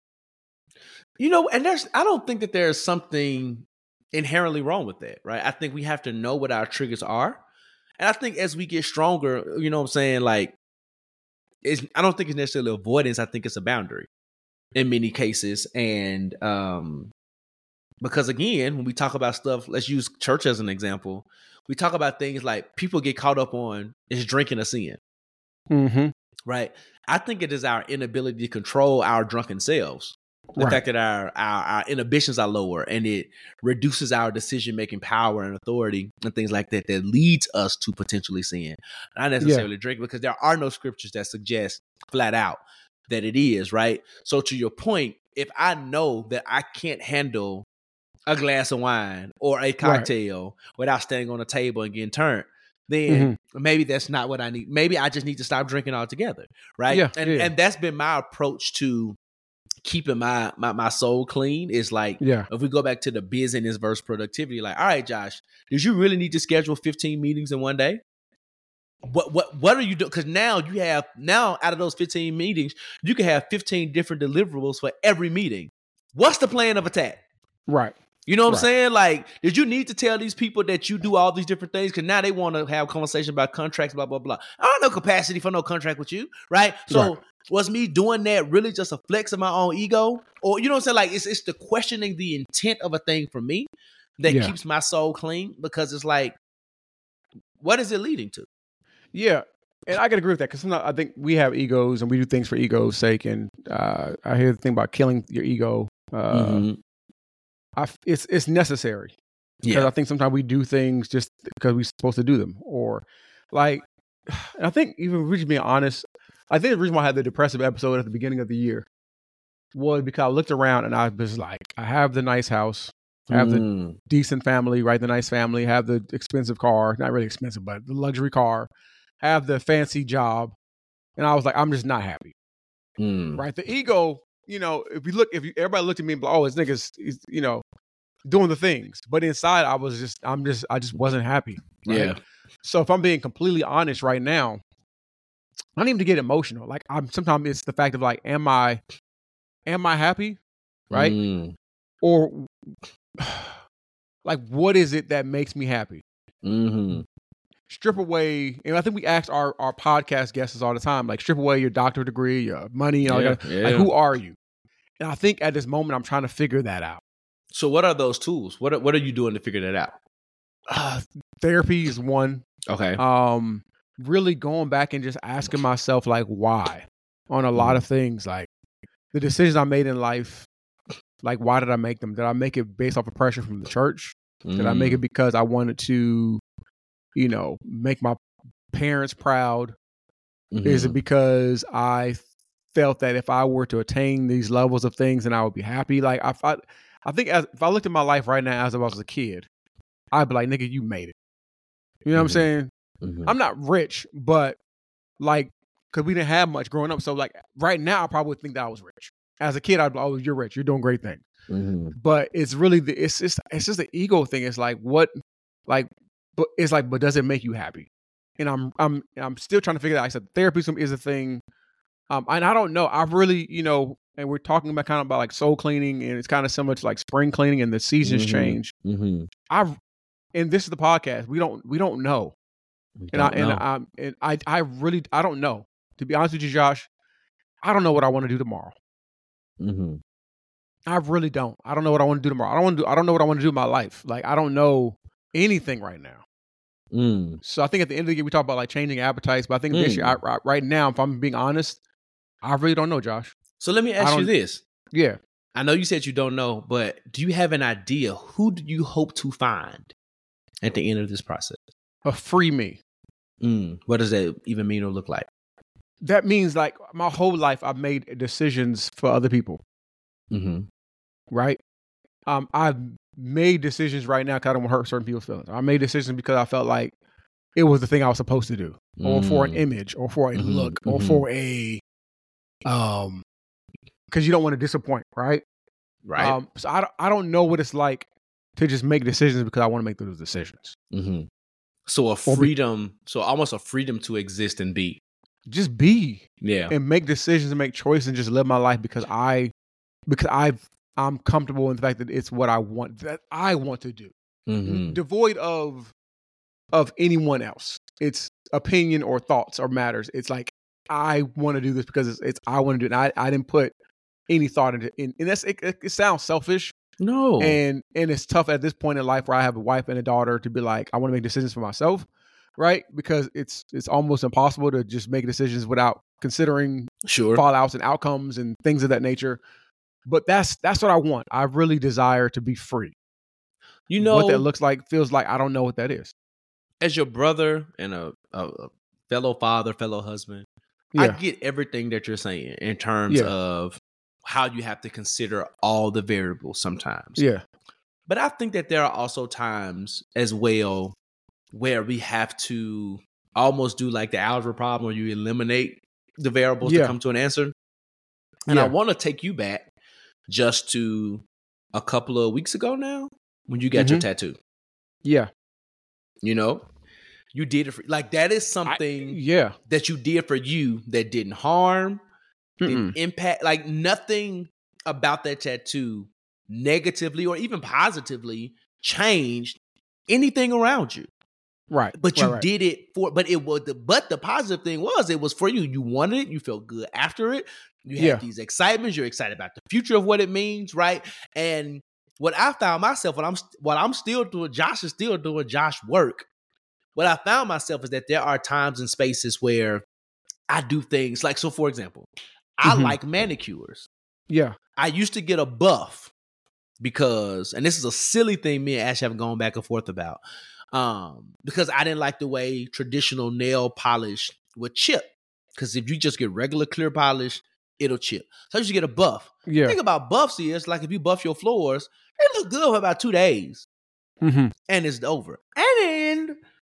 You know, and there's, I don't think that there's something inherently wrong with that, right? I think we have to know what our triggers are. And I think as we get stronger, you know what I'm saying? Like, it's, I don't think it's necessarily avoidance. I think it's a boundary in many cases. And um, because again, when we talk about stuff, let's use church as an example. We talk about things like people get caught up on is drinking a sin, Mm-hmm. right? I think it is our inability to control our drunken selves. The Right. fact that our, our our inhibitions are lower and it reduces our decision making power and authority and things like that that leads us to potentially sin. Not necessarily drink, because there are no scriptures that suggest flat out that it is, right? So to your point, if I know that I can't handle a glass of wine or a cocktail without staying on a table and getting turned, then maybe that's not what I need. Maybe I just need to stop drinking altogether, right? Yeah, and yeah. and that's been my approach to keeping my, my my soul clean is like, Yeah. if we go back to the business versus productivity, like, all right, Josh, did you really need to schedule fifteen meetings in one day? What what what are you doing? Because now you have now out of those fifteen meetings, you can have fifteen different deliverables for every meeting. What's the plan of attack? Right. You know what Right. I'm saying? Like, did you need to tell these people that you do all these different things? Because now they want to have a conversation about contracts, blah, blah, blah. I don't know capacity for no contract with you, right? So Right. was me doing that really just a flex of my own ego? Or, you know what I'm saying? Like, it's it's the questioning the intent of a thing for me that Yeah. keeps my soul clean, because it's like, what is it leading to? Yeah. And I can agree with that, because I think we have egos and we do things for ego's sake. And uh, I hear the thing about killing your ego. Uh, Mhm. I f it's it's necessary, because Yeah. I think sometimes we do things just because we're supposed to do them, or like, and I think even really being honest, I think the reason why I had the depressive episode at the beginning of the year was because I looked around and I was like, I have the nice house, I have the Mm. decent family, right? The nice family, have the expensive car, not really expensive, but the luxury car, have the fancy job, and I was like, I'm just not happy, Mm. right? The ego, you know, if you look, if you, everybody looked at me and be like, oh, this nigga's, he's, you know, doing the things, but inside I was just, I'm just, I just wasn't happy. Right? Yeah. So if I'm being completely honest right now, I don't even to get emotional. Like, I'm sometimes it's the fact of like, am I, am I happy, right? Mm. Or like, what is it that makes me happy? Mhm. Strip away, and I think we ask our our podcast guests all the time, like, strip away your doctorate degree, your money, and all Yeah, that. yeah. Like, who are you? And I think at this moment, I'm trying to figure that out. So what are those tools? What are, what are you doing to figure that out? Uh, therapy is one. Okay. Um, really going back and just asking myself, like, why on a lot of things, like the decisions I made in life. Like, why did I make them? Did I make it based off of pressure from the church? Did I make it because I wanted to, you know, make my parents proud? Mm-hmm. Is it because I felt that if I were to attain these levels of things, then I would be happy? Like, I, I, I think as, if I looked at my life right now as if I was a kid, I'd be like, nigga, you made it. You know what Mhm. I'm saying? Mhm. I'm not rich, but like, because we didn't have much growing up. So, like, right now, I probably would think that I was rich. As a kid, I'd be like, oh, you're rich. You're doing great things. Mhm. But it's really, the, it's just, it's just the ego thing. It's like, what, like, but it's like, but does it make you happy? And I'm, I'm, I'm still trying to figure that out. I said, therapy is a thing. Um, and I don't know. I've really, you know, and we're talking about kind of about like soul cleaning, and it's kind of similar to like spring cleaning, and the seasons Mhm. change. Mhm. I've, and this is the podcast. We don't, we don't know. We And I, don't and know. I, and I, I really, I don't know. To be honest with you, Josh, I don't know what I want to do tomorrow. Mhm. I really don't. I don't know what I want to do tomorrow. I don't want to do, I don't know what I want to do in my life. Like, I don't know anything right now. Mm. So I think at the end of the year, we talk about like changing appetites. But I think this Mm. year, I, I, right now, if I'm being honest, I really don't know, Josh. So let me I ask you don't- this. Yeah. I know you said you don't know, but do you have an idea? Who do you hope to find at the end of this process? A free me. Mm. What does that even mean or look like? That means like my whole life, I've made decisions for other people, Mm-hmm. right? Um, I've made decisions right now because I don't want to hurt certain people's feelings. I made decisions because I felt like it was the thing I was supposed to do, or for an Mm. image, or for a Mhm, look, or mhm. for a, um, because you don't want to disappoint, right? Right. Um, so I don't, I don't know what it's like to just make decisions because I want to make those decisions. Mm-hmm. So a be- freedom, so almost a freedom to exist and be. Just be Yeah. and make decisions and make choices and just live my life because I, because I, I'm comfortable in the fact that it's what I want, that I want to do, Mm-hmm. devoid of, of anyone else. It's opinion or thoughts or matters. It's like I want to do this because it's, it's I want to do it. And I, I didn't put any thought into it. And that's it, it, it sounds selfish. No. And and it's tough at this point in life where I have a wife and a daughter to be like, I want to make decisions for myself, right? Because it's it's almost impossible to just make decisions without considering Sure. fallouts and outcomes and things of that nature. But that's that's what I want. I really desire to be free. You know, what that looks like, feels like, I don't know what that is. as your brother and a, a, a fellow father, fellow husband, I Yeah. get everything that you're saying in terms Yeah. of how you have to consider all the variables sometimes. Yeah. But I think that there are also times as well where we have to almost do like the algebra problem where you eliminate the variables Yeah. to come to an answer. And Yeah. I want to take you back just to a couple of weeks ago now when you got Mm-hmm. your tattoo. Yeah. You know, you did it for, like that is something I, yeah. that you did for you that didn't harm, Mm-mm. didn't impact, like nothing about that tattoo negatively or even positively changed anything around you. Right. But you right, right. did it for, but it was the, but the positive thing was it was for you. You wanted it. You felt good after it. You had Yeah. these excitements. You're excited about the future of what it means, right? And what I found myself, what I'm, what I'm still doing, Josh is still doing Josh work. What I found myself is that there are times and spaces where I do things like, so for example, I Mhm. like manicures. Yeah. I used to get a buff because, and this is a silly thing me and Ash have gone back and forth about, um, because I didn't like the way traditional nail polish would chip. Because if you just get regular clear polish, it'll chip. So I used to get a buff. Yeah. The thing about buffs is, like if you buff your floors, they look good for about two days Mm-hmm. and it's over. And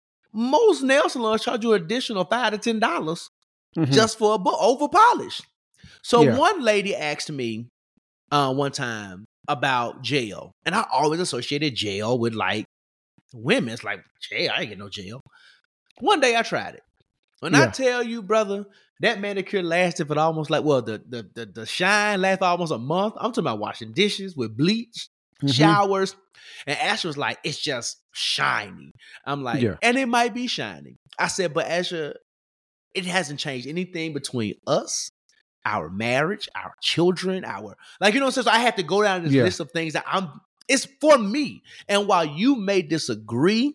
most nail salons charge you additional five to ten dollars Mm-hmm. just for a bu- over polish. So Yeah. one lady asked me uh, one time about gel, and I always associated gel with like women. It's like gel, I ain't get no gel. One day I tried it. When I Yeah. tell you, brother, that manicure lasted for almost like well, the the the, the shine lasted almost a month. I'm talking about washing dishes with bleach, Mhm. showers, and Ash was like, it's just shiny. I'm like, Yeah. and it might be shiny. I said, but Asher, it hasn't changed anything between us, our marriage, our children, our like you know. So I had to go down this Yeah. list of things that I'm. It's for me, and while you may disagree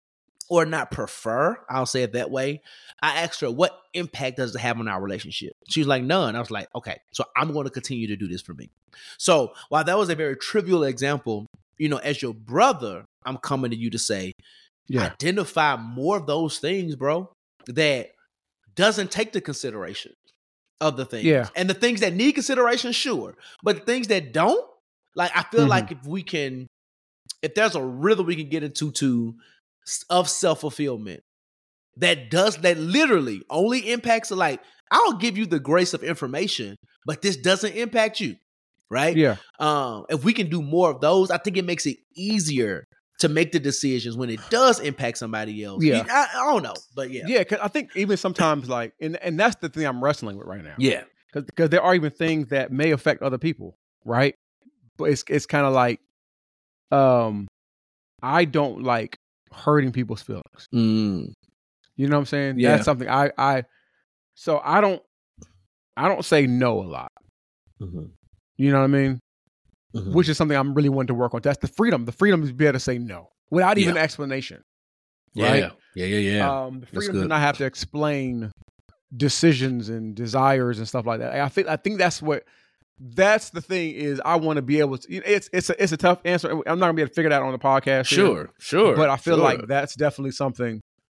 or not prefer, I'll say it that way. I asked her, what impact does it have on our relationship? She was like, none. I was like, okay, so I'm going to continue to do this for me. So while that was a very trivial example, you know, as your brother, I'm coming to you to say, Yeah. identify more of those things, bro, that doesn't take the consideration of the things. Yeah. And the things that need consideration, sure. But the things that don't, like, I feel Mhm. like if we can, if there's a rhythm we can get into to of self-fulfillment that does, that literally only impacts, like, I'll give you the grace of information, but this doesn't impact you, right? Yeah. Um, if we can do more of those, I think it makes it easier to make the decisions when it does impact somebody else. Yeah. You- I, I don't know, but yeah. Yeah. Cause I think even sometimes like, and, and that's the thing I'm wrestling with right now. Yeah. Cause, because there are even things that may affect other people. Right. But it's, it's kind of like, um, I don't like hurting people's feelings. Mm. You know what I'm saying? Yeah. That's something I, I, so I don't, I don't say no a lot. Mm-hmm. You know what I mean? Mm-hmm. Which is something I'm really wanting to work on. That's the freedom. The freedom is to be able to say no without even Yeah. explanation. Yeah. Right? Yeah. Yeah. Yeah. Um, the That's freedom to good. not have to explain decisions and desires and stuff like that. I think I think that's what that's the thing is I want to be able to. It's it's a, it's a tough answer. I'm not gonna be able to figure that out on the podcast. here, Sure. Sure. but I feel sure. like that's definitely something.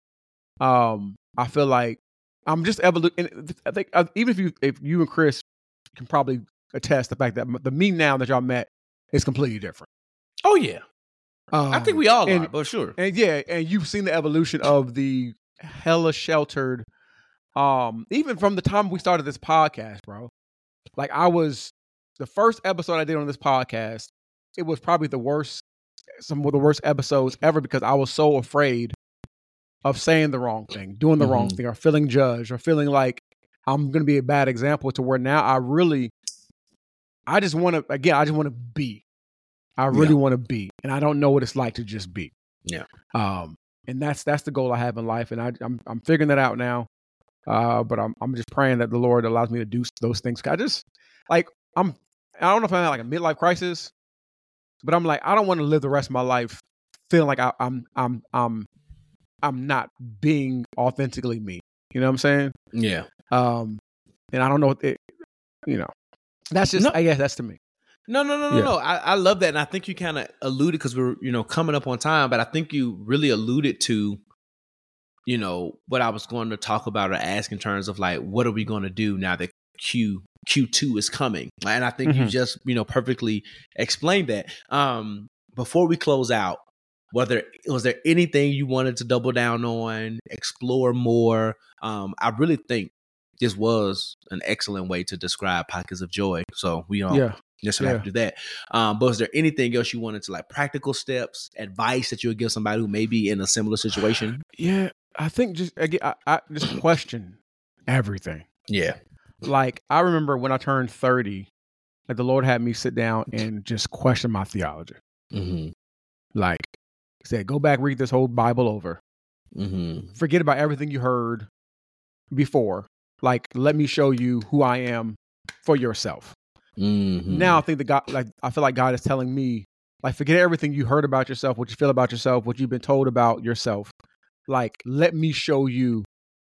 Um, I feel like I'm just evolution. I think uh, even if you if you and Chris can probably attest the fact that the me now that y'all met is completely different. Oh yeah. Um, I think we all and, are, but sure. And yeah, and you've seen the evolution of the hella sheltered, um, even from the time we started this podcast, bro. Like I was the first episode I did on this podcast, it was probably the worst, some of the worst episodes ever because I was so afraid of saying the wrong thing, doing the Mm-hmm. wrong thing, or feeling judged, or feeling like I'm gonna be a bad example to where now I really I just wanna again, I just wanna be. I really Yeah. want to be, and I don't know what it's like to just be. Yeah. Um, and that's that's the goal I have in life, and I, I'm I'm figuring that out now. Uh, but I'm I'm just praying that the Lord allows me to do those things. I just like I'm I don't know if I'm having like a midlife crisis, but I'm like I don't want to live the rest of my life feeling like I, I'm I'm I'm I'm not being authentically me. You know what I'm saying? Yeah. Um, and I don't know what it, you know. That's just No. I guess that's to me. No, no, no, no, Yeah. no. I, I love that. And I think you kind of alluded because we're, you know, coming up on time, but I think you really alluded to, you know, what I was going to talk about or ask in terms of like, what are we going to do now that Q Q2 is coming? And I think you Mhm. just, you know, perfectly explained that. Um, before we close out, whether was there anything you wanted to double down on, explore more? Um, I really think this was an excellent way to describe pockets of joy. So we don't Yeah. necessarily Yeah. have to do that. Um, but is there anything else you wanted to like practical steps, advice that you would give somebody who may be in a similar situation? Yeah. I think just again, I, I just question everything. Yeah. Like I remember when I turned thirty, like the Lord had me sit down and just question my theology. Mm-hmm. Like he said, go back, read this whole Bible over. Mm-hmm. Forget about everything you heard before. Like, let me show you who I am for yourself. Mm-hmm. Now I think that God, like, I feel like God is telling me, like, forget everything you heard about yourself, what you feel about yourself, what you've been told about yourself. Like, let me show you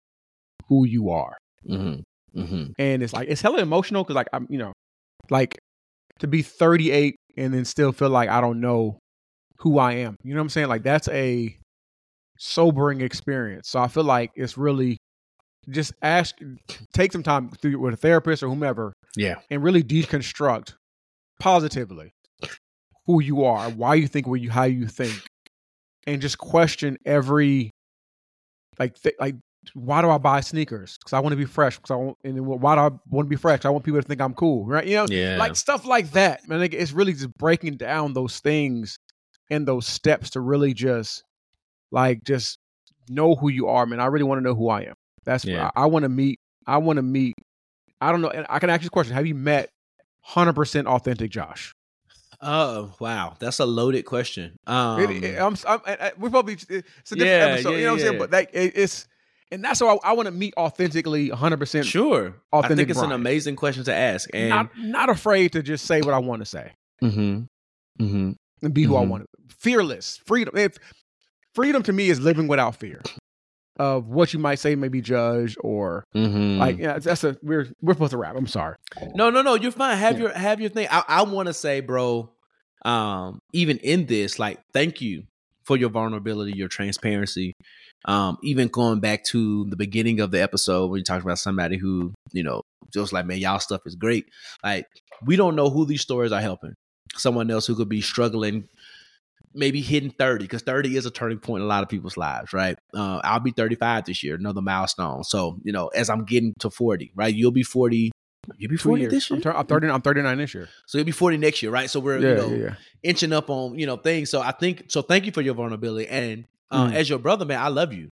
who you are. Mm-hmm. Mm-hmm. And it's like, it's hella emotional because, like, I'm, you know, like to be thirty-eight and then still feel like I don't know who I am. You know what I'm saying? Like, that's a sobering experience. So I feel like it's really just ask, take some time through with a therapist or whomever. Yeah. And really deconstruct positively who you are, why you think where you, how you think, and just question every, like, th- like, why do I buy sneakers? Because I want to be fresh. Because I want, and then why do I want to be fresh? I want people to think I'm cool, right? You know, Yeah. like stuff like that. Man, like, it's really just breaking down those things and those steps to really just, like, just know who you are, man. I really want to know who I am. That's Yeah. I, I want to meet. I want to meet. I don't know. And I can ask you a question. Have you met one hundred percent authentic Josh? Oh, wow. That's a loaded question. Um, It- it- I'm, I'm, I, I- we're probably, it's a different Yeah, episode. yeah, You know what I'm saying? yeah. But like, it, it's, and that's why I, I want to meet authentically one hundred percent. sure. I Authentic think it's an Brian. amazing question to ask. And Not, not afraid to just say what I want to say mm-hmm. Mm-hmm. and be who I Mhm. want to. Fearless. Freedom. If, freedom to me is living without fear of what you might say may be judged or Mm-hmm. like, yeah, that's a, we're, we're supposed to wrap. I'm sorry. No, no, no. You're fine. Have Yeah. your have your thing. I, I want to say, bro. Um, even in this, like, thank you for your vulnerability, your transparency. Um, even going back to the beginning of the episode when you talked about somebody who, you know, just like, man, y'all stuff is great. Like, we don't know who these stories are helping. Someone else who could be struggling, maybe hitting thirty, because thirty is a turning point in a lot of people's lives, right? Uh, I'll be thirty-five this year, another milestone. So, you know, as I'm getting to forty, right? You'll be forty. You'll be Two forty years. this year. I'm, tur- I'm thirty. I'm thirty-nine this year. So you'll be forty next year, right? So we're Yeah, you know yeah, yeah. inching up on you know things. So I think so. Thank you for your vulnerability, and uh, Mm. as your brother, man, I love you,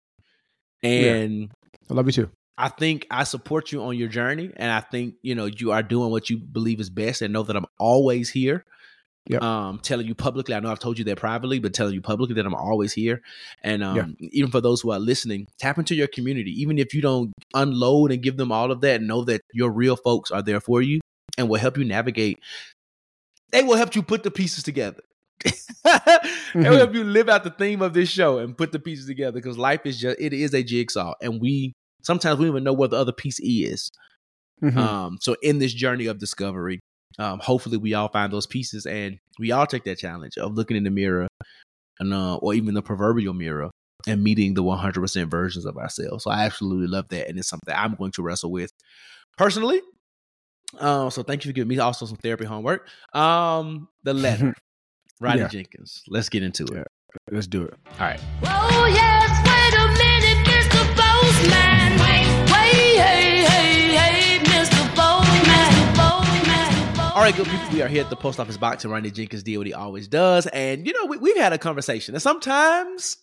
and I love you too. I think I support you on your journey, and I think you know you are doing what you believe is best, and know that I'm always here. Yep. Um, telling you publicly, I know I've told you that privately, but telling you publicly that I'm always here. And um, Yeah. even for those who are listening, tap into your community. Even if you don't unload and give them all of that, know that your real folks are there for you and will help you navigate. They will help you put the pieces together. They Mhm. will help you live out the theme of this show and put the pieces together, because life is just, it is a jigsaw. And we, sometimes we don't even know where the other piece is. Mhm. Um, so in this journey of discovery, um, hopefully we all find those pieces and we all take that challenge of looking in the mirror and, uh, or even the proverbial mirror and meeting the one hundred percent versions of ourselves. So I absolutely love that. And it's something I'm going to wrestle with personally. Uh, so thank you for giving me also some therapy homework. Um, the letter, Rodney Yeah. Jenkins. Let's get into it. Yeah. Let's do it. All right. Oh yes, wait a minute, Mister Postman. Wait, wait, hey, hey, hey, Mister Postman, Postman. All right, good people. We are here at the post office box, and Rodney Jenkins did what he always does. And, you know, we, we've had a conversation. And sometimes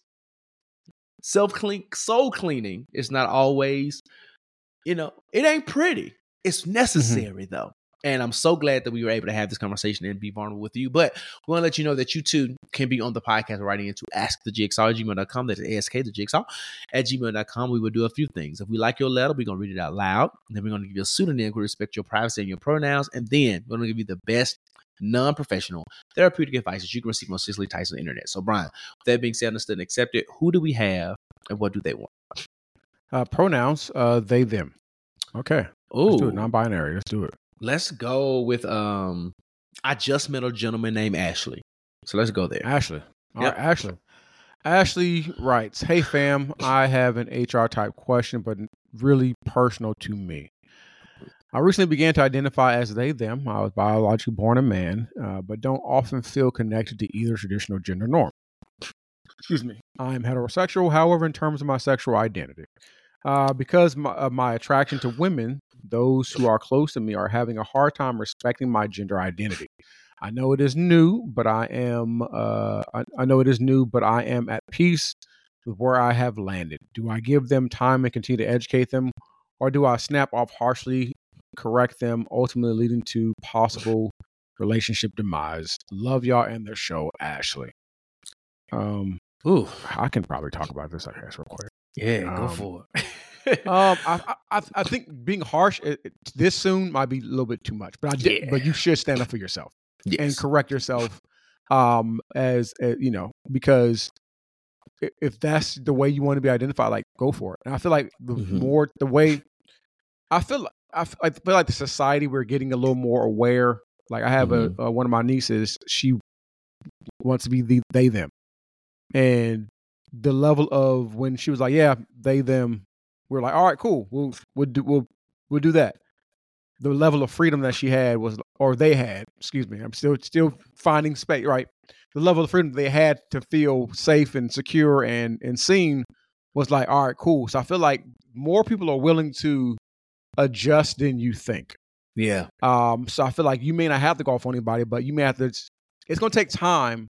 self-clean, soul cleaning is not always, you know, it ain't pretty. It's necessary, though. And I'm so glad that we were able to have this conversation and be vulnerable with you. But we want to let you know that you, too, can be on the podcast writing into ask the jigsaw at gmail dot com. That's ask the jigsaw at gmail dot com. We will do a few things. If we like your letter, we're going to read it out loud. Then we're going to give you a pseudonym. We respect your privacy and your pronouns. And then we're going to give you the best non-professional therapeutic advice that you can receive on Cicely Tyson on the internet. So, Brian, with that being said, understood and accepted, who do we have and what do they want? Uh, pronouns, uh, they, them. Okay. Oh, Let's do it. Non-binary. Let's do it. let's go with, um, I just met a gentleman named Ashley. So let's go there. Ashley. All Yep. right, Ashley. Ashley writes, "Hey fam, I have an H R type question, but really personal to me. I recently began to identify as they, them. I was biologically born a man, uh, but don't often feel connected to either traditional gender norm. Excuse me. I am heterosexual, however, in terms of my sexual identity. Uh, because my, of my attraction to women, those who are close to me are having a hard time respecting my gender identity. I know it is new, but I am. Uh, I, I know it is new, but I am at peace with where I have landed. Do I give them time and continue to educate them, or do I snap off harshly, correct them, ultimately leading to possible relationship demise? Love y'all and their show, Ashley. Um, Ooh, I can probably talk about this, I guess, real quick. yeah, go Um, for it. Um, I, I I think being harsh it, it- this soon might be a little bit too much, but I did, Yeah. but you should stand up for yourself and Yes. correct yourself. Um, as uh, you know, because i- if that's the way you want to be identified, like go for it. And I feel like the Mhm. more the way I feel, like- I feel, I feel like the society we're getting a little more aware. Like I have Mhm. a, a one of my nieces, she wants to be the they them, and the level of when she was like, yeah, they them. We're like, all right, cool. We'll we'll do we'll we'll do that. The level of freedom that she had was, or they had, excuse me. I'm still still finding space, right? The level of freedom they had to feel safe and secure and and seen was like, all right, cool. So I feel like more people are willing to adjust than you think. Yeah. Um, so I feel like you may not have to go off on anybody, but you may have to. It's, it's going to take time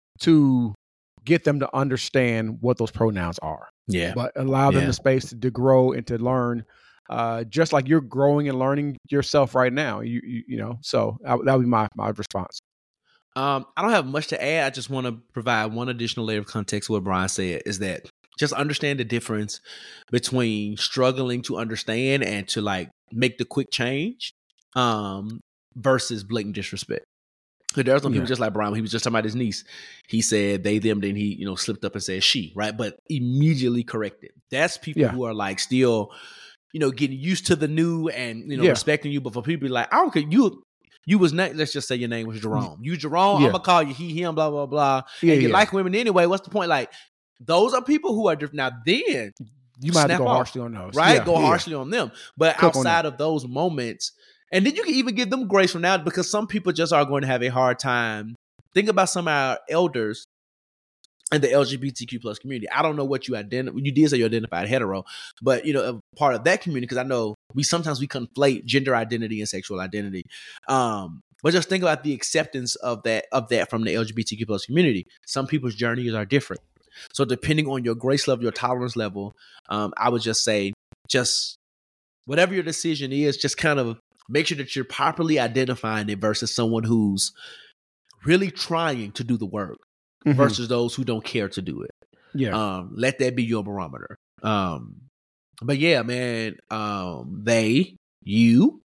to get them to understand what those pronouns are. Yeah. But allow them Yeah. the space to, to grow and to learn, uh, just like you're growing and learning yourself right now. You you, you know, so that, that would be my my response. Um, I don't have much to add. I just want to provide one additional layer of context to what Brian said is that just understand the difference between struggling to understand and to like make the quick change um, versus blatant disrespect. So there are some people Yeah. just like Brian, he was just talking about his niece. He said they, them, then he, you know, slipped up and said she, right? But immediately corrected. That's people Yeah. who are like still, you know, getting used to the new and, you know, Yeah. respecting you. But for people like, I don't care, you you was not, let's just say your name was Jerome. You Jerome, Yeah. I'm gonna call you he, him, blah, blah, blah. Yeah, and you yeah. like women anyway. What's the point? Like, those are people who are different. Now then, You might have to snap go off, harshly on those, right? Yeah, Go yeah. harshly on them. But Cook on outside of those moments, and then you can even give them grace from now because some people just are going to have a hard time. Think about some of our elders in the L G B T Q plus community. I don't know what you identify. You did say you identified hetero, but you know, a part of that community, because I know we sometimes we conflate gender identity and sexual identity. Um, but just think about the acceptance of that of that from the L G B T Q plus community. Some people's journeys are different. So depending on your grace level, your tolerance level, um, I would just say, just whatever your decision is, just kind of make sure that you're properly identifying it versus someone who's really trying to do the work Mhm. versus those who don't care to do it. Yeah. Um, let that be your barometer. Um, but yeah, man, um, they, you,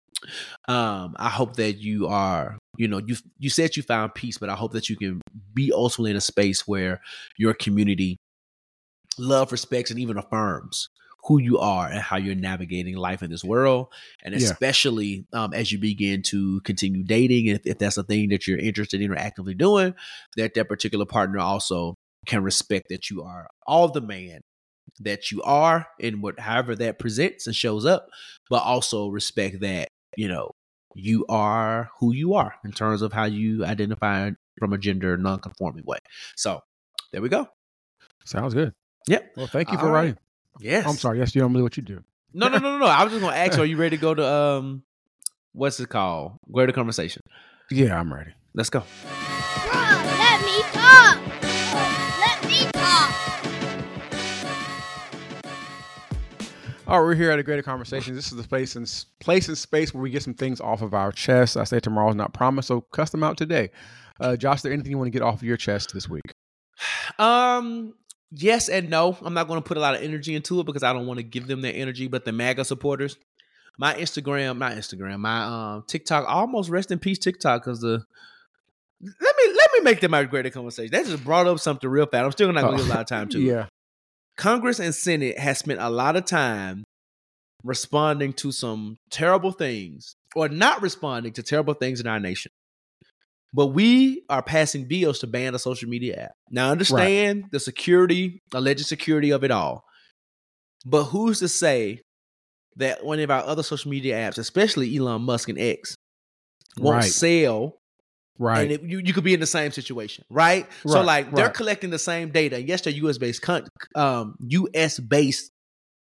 um, I hope that you are, you know, you you said you found peace, but I hope that you can be ultimately in a space where your community love, respects, and even affirms who you are and how you're navigating life in this world. And Yeah. especially um, as you begin to continue dating, if, if that's a thing that you're interested in or actively doing, that that particular partner also can respect that you are all the man that you are and what, however that presents and shows up, but also respect that, you know, you are who you are in terms of how you identify from a gender non-conforming way. So there we go. Sounds good. Yep. Well, thank you All for right. writing. Yes. I'm sorry. Yes, you normally what you do. No, no, no, no, no. I was just gonna ask you, are you ready to go to um what's it called? Greater Conversation. Yeah, I'm ready. Let's go. Bruh, let me talk. Let me talk. All right, we're here at a Greater Conversation. This is the place and place and space where we get some things off of our chest. I say tomorrow's not promised, so cuss them out today. Uh, Josh, is there anything you want to get off of your chest this week? Um yes and no. I'm not gonna put a lot of energy into it because I don't want to give them their energy, but the MAGA supporters, my Instagram, not Instagram, my um TikTok, almost rest in peace TikTok, because the let me let me make them our Greater Conversation. That just brought up something real fast. I'm still not gonna Oh, give a lot of time to it. yeah. Congress and Senate has spent a lot of time responding to some terrible things or not responding to terrible things in our nation. But we are passing bills to ban a social media app. Now, I understand the security, alleged security of it all. But who's to say that one of our other social media apps, especially Elon Musk and X, won't Right. sell? Right. And it, you, you could be in the same situation, right? So, Right, like, they're right. collecting the same data. Yes, they're U S based, con- um, U S based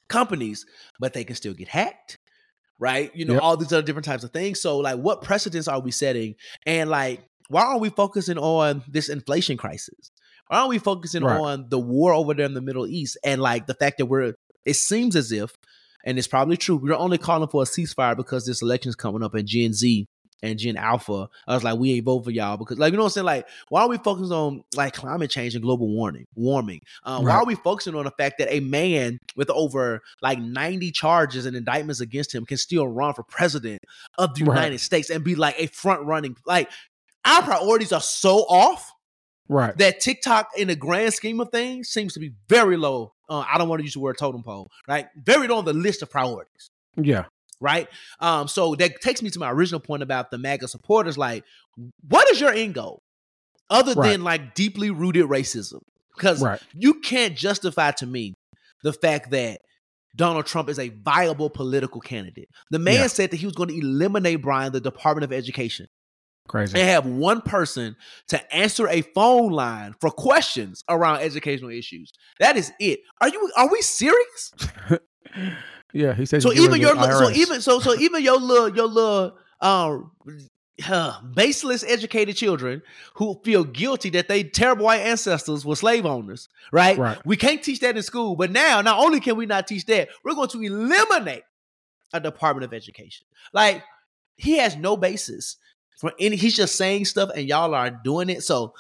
companies, but they can still get hacked, right? You know, Yep. all these other different types of things. So, like, what precedents are we setting? And, like, why aren't we focusing on this inflation crisis? Why aren't we focusing Right. on the war over there in the Middle East and, like, the fact that we're, it seems as if, and it's probably true, we're only calling for a ceasefire because this election's coming up and Gen Z and Gen Alpha, I was like, we ain't vote for y'all because, like, you know what I'm saying? Like, why are we focusing on, like, climate change and global warming? Warming. Uh, Why Right. are we focusing on the fact that a man with over like ninety charges and indictments against him can still run for president of the Right. United States and be like a front running? Like, our priorities are so off Right. that TikTok, in the grand scheme of things, seems to be very low. Uh, I don't want to use the word totem pole, right? Very low on the list of priorities. Yeah. Right. Um, so that takes me to my original point about the MAGA supporters. Like, what is your end goal other Right. than like deeply rooted racism? Because Right. you can't justify to me the fact that Donald Trump is a viable political candidate. The man Yeah. said that he was going to eliminate, Brian, the Department of Education Crazy. and have one person to answer a phone line for questions around educational issues. That is it. Are you? Are we serious? Yeah, he said. So he's even getting your rid of so the I R S. even so so even your little your little um uh, baseless educated children who feel guilty that they terrible white ancestors were slave owners, right? Right. We can't teach that in school, but now not only can we not teach that, we're going to eliminate a Department of Education. Like, he has no basis for any. He's just saying stuff, and y'all are doing it. So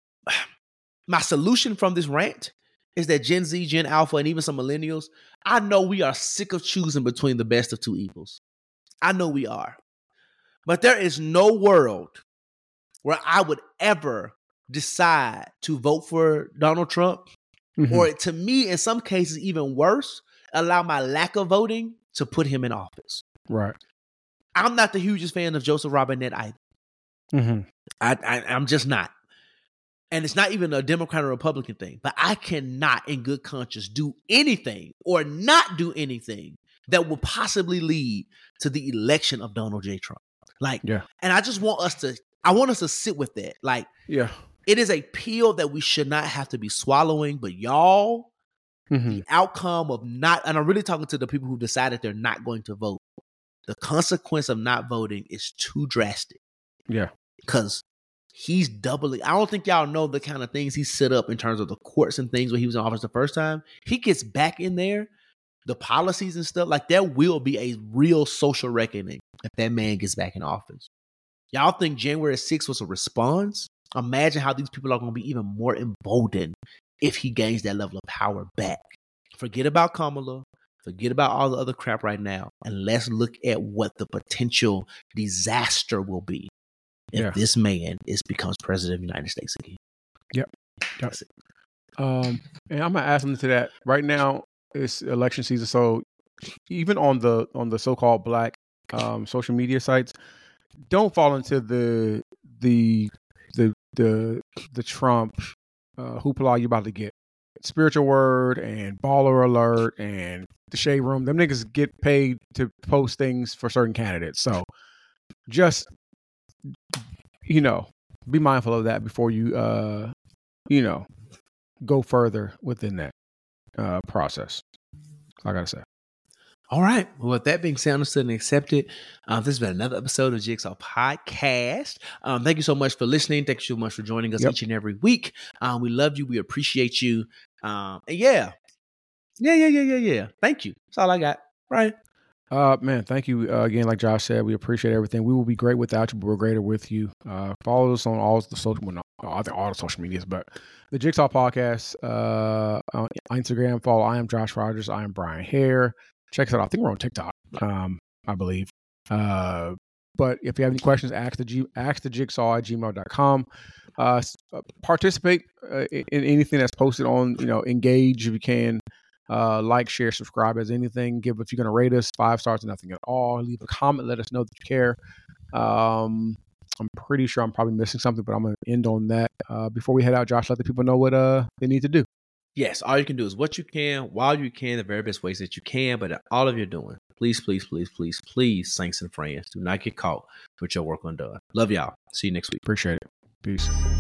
my solution from this rant is that Gen Z, Gen Alpha, and even some millennials, I know we are sick of choosing between the best of two evils. I know we are. But there is no world where I would ever decide to vote for Donald Trump, Mhm. or to me, in some cases, even worse, allow my lack of voting to put him in office. Right. I'm not the hugest fan of Joseph Robinette either. Mhm. I, I, I'm just not. And it's not even a Democrat or Republican thing, but I cannot in good conscience do anything or not do anything that will possibly lead to the election of Donald J. Trump. Like, Yeah. and I just want us to, I want us to sit with that. Like, Yeah. it is a pill that we should not have to be swallowing, but y'all, Mhm. the outcome of not, and I'm really talking to the people who decided they're not going to vote. The consequence of not voting is too drastic. Yeah. Because he's doubling. I don't think y'all know the kind of things he set up in terms of the courts and things when he was in office the first time. He gets back in there, the policies and stuff. Like, there will be a real social reckoning if that man gets back in office. Y'all think January sixth was a response? Imagine how these people are going to be even more emboldened if he gains that level of power back. Forget about Kamala. Forget about all the other crap right now. And let's look at what the potential disaster will be if Yeah. this man is becomes president of the United States again. Yep. That's it. Um, and I'm gonna add something to that. Right now, it's election season, so even on the on the so-called black um, social media sites, don't fall into the the the the the Trump uh, hoopla you're about to get. Spiritual Word and Baller Alert and the Shade Room. Them niggas get paid to post things for certain candidates. So just, you know, be mindful of that before you, uh, you know, go further within that uh, process. I gotta say. All right. Well, with that being said, understood and accepted, um, this has been another episode of Jigsaw Podcast. Um, thank you so much for listening. Thank you so much for joining us Yep. each and every week. Um, we love you. We appreciate you. Um, and yeah, yeah, yeah, yeah, yeah, yeah. Thank you. That's all I got. Right. Uh, man, thank you uh, again. Like Josh said, we appreciate everything. We will be great without you, but we're greater with you. Uh, follow us on all the social, well, no, I think all the social medias, but the Jigsaw Podcast uh, on Instagram. Follow. I am Josh Rogers. I am Brian Hare. Check us out. I think we're on TikTok. Um, I believe. Uh, but if you have any questions, ask the G, ask the jigsaw at gmail dot com. Uh, s- uh, participate uh, in, in anything that's posted on. You know, engage if you can. Uh, like, share, subscribe as anything. Give if you're gonna rate us five stars or nothing at all. Leave a comment. Let us know that you care. Um, I'm pretty sure I'm probably missing something, but I'm gonna end on that. Uh, before we head out, Josh, let the people know what uh they need to do. Yes, all you can do is what you can, while you can, the very best ways that you can, but all of you're doing, please, please, please, please, please, saints and friends, do not get caught with your work undone. Love y'all. See you next week. Appreciate it. Peace.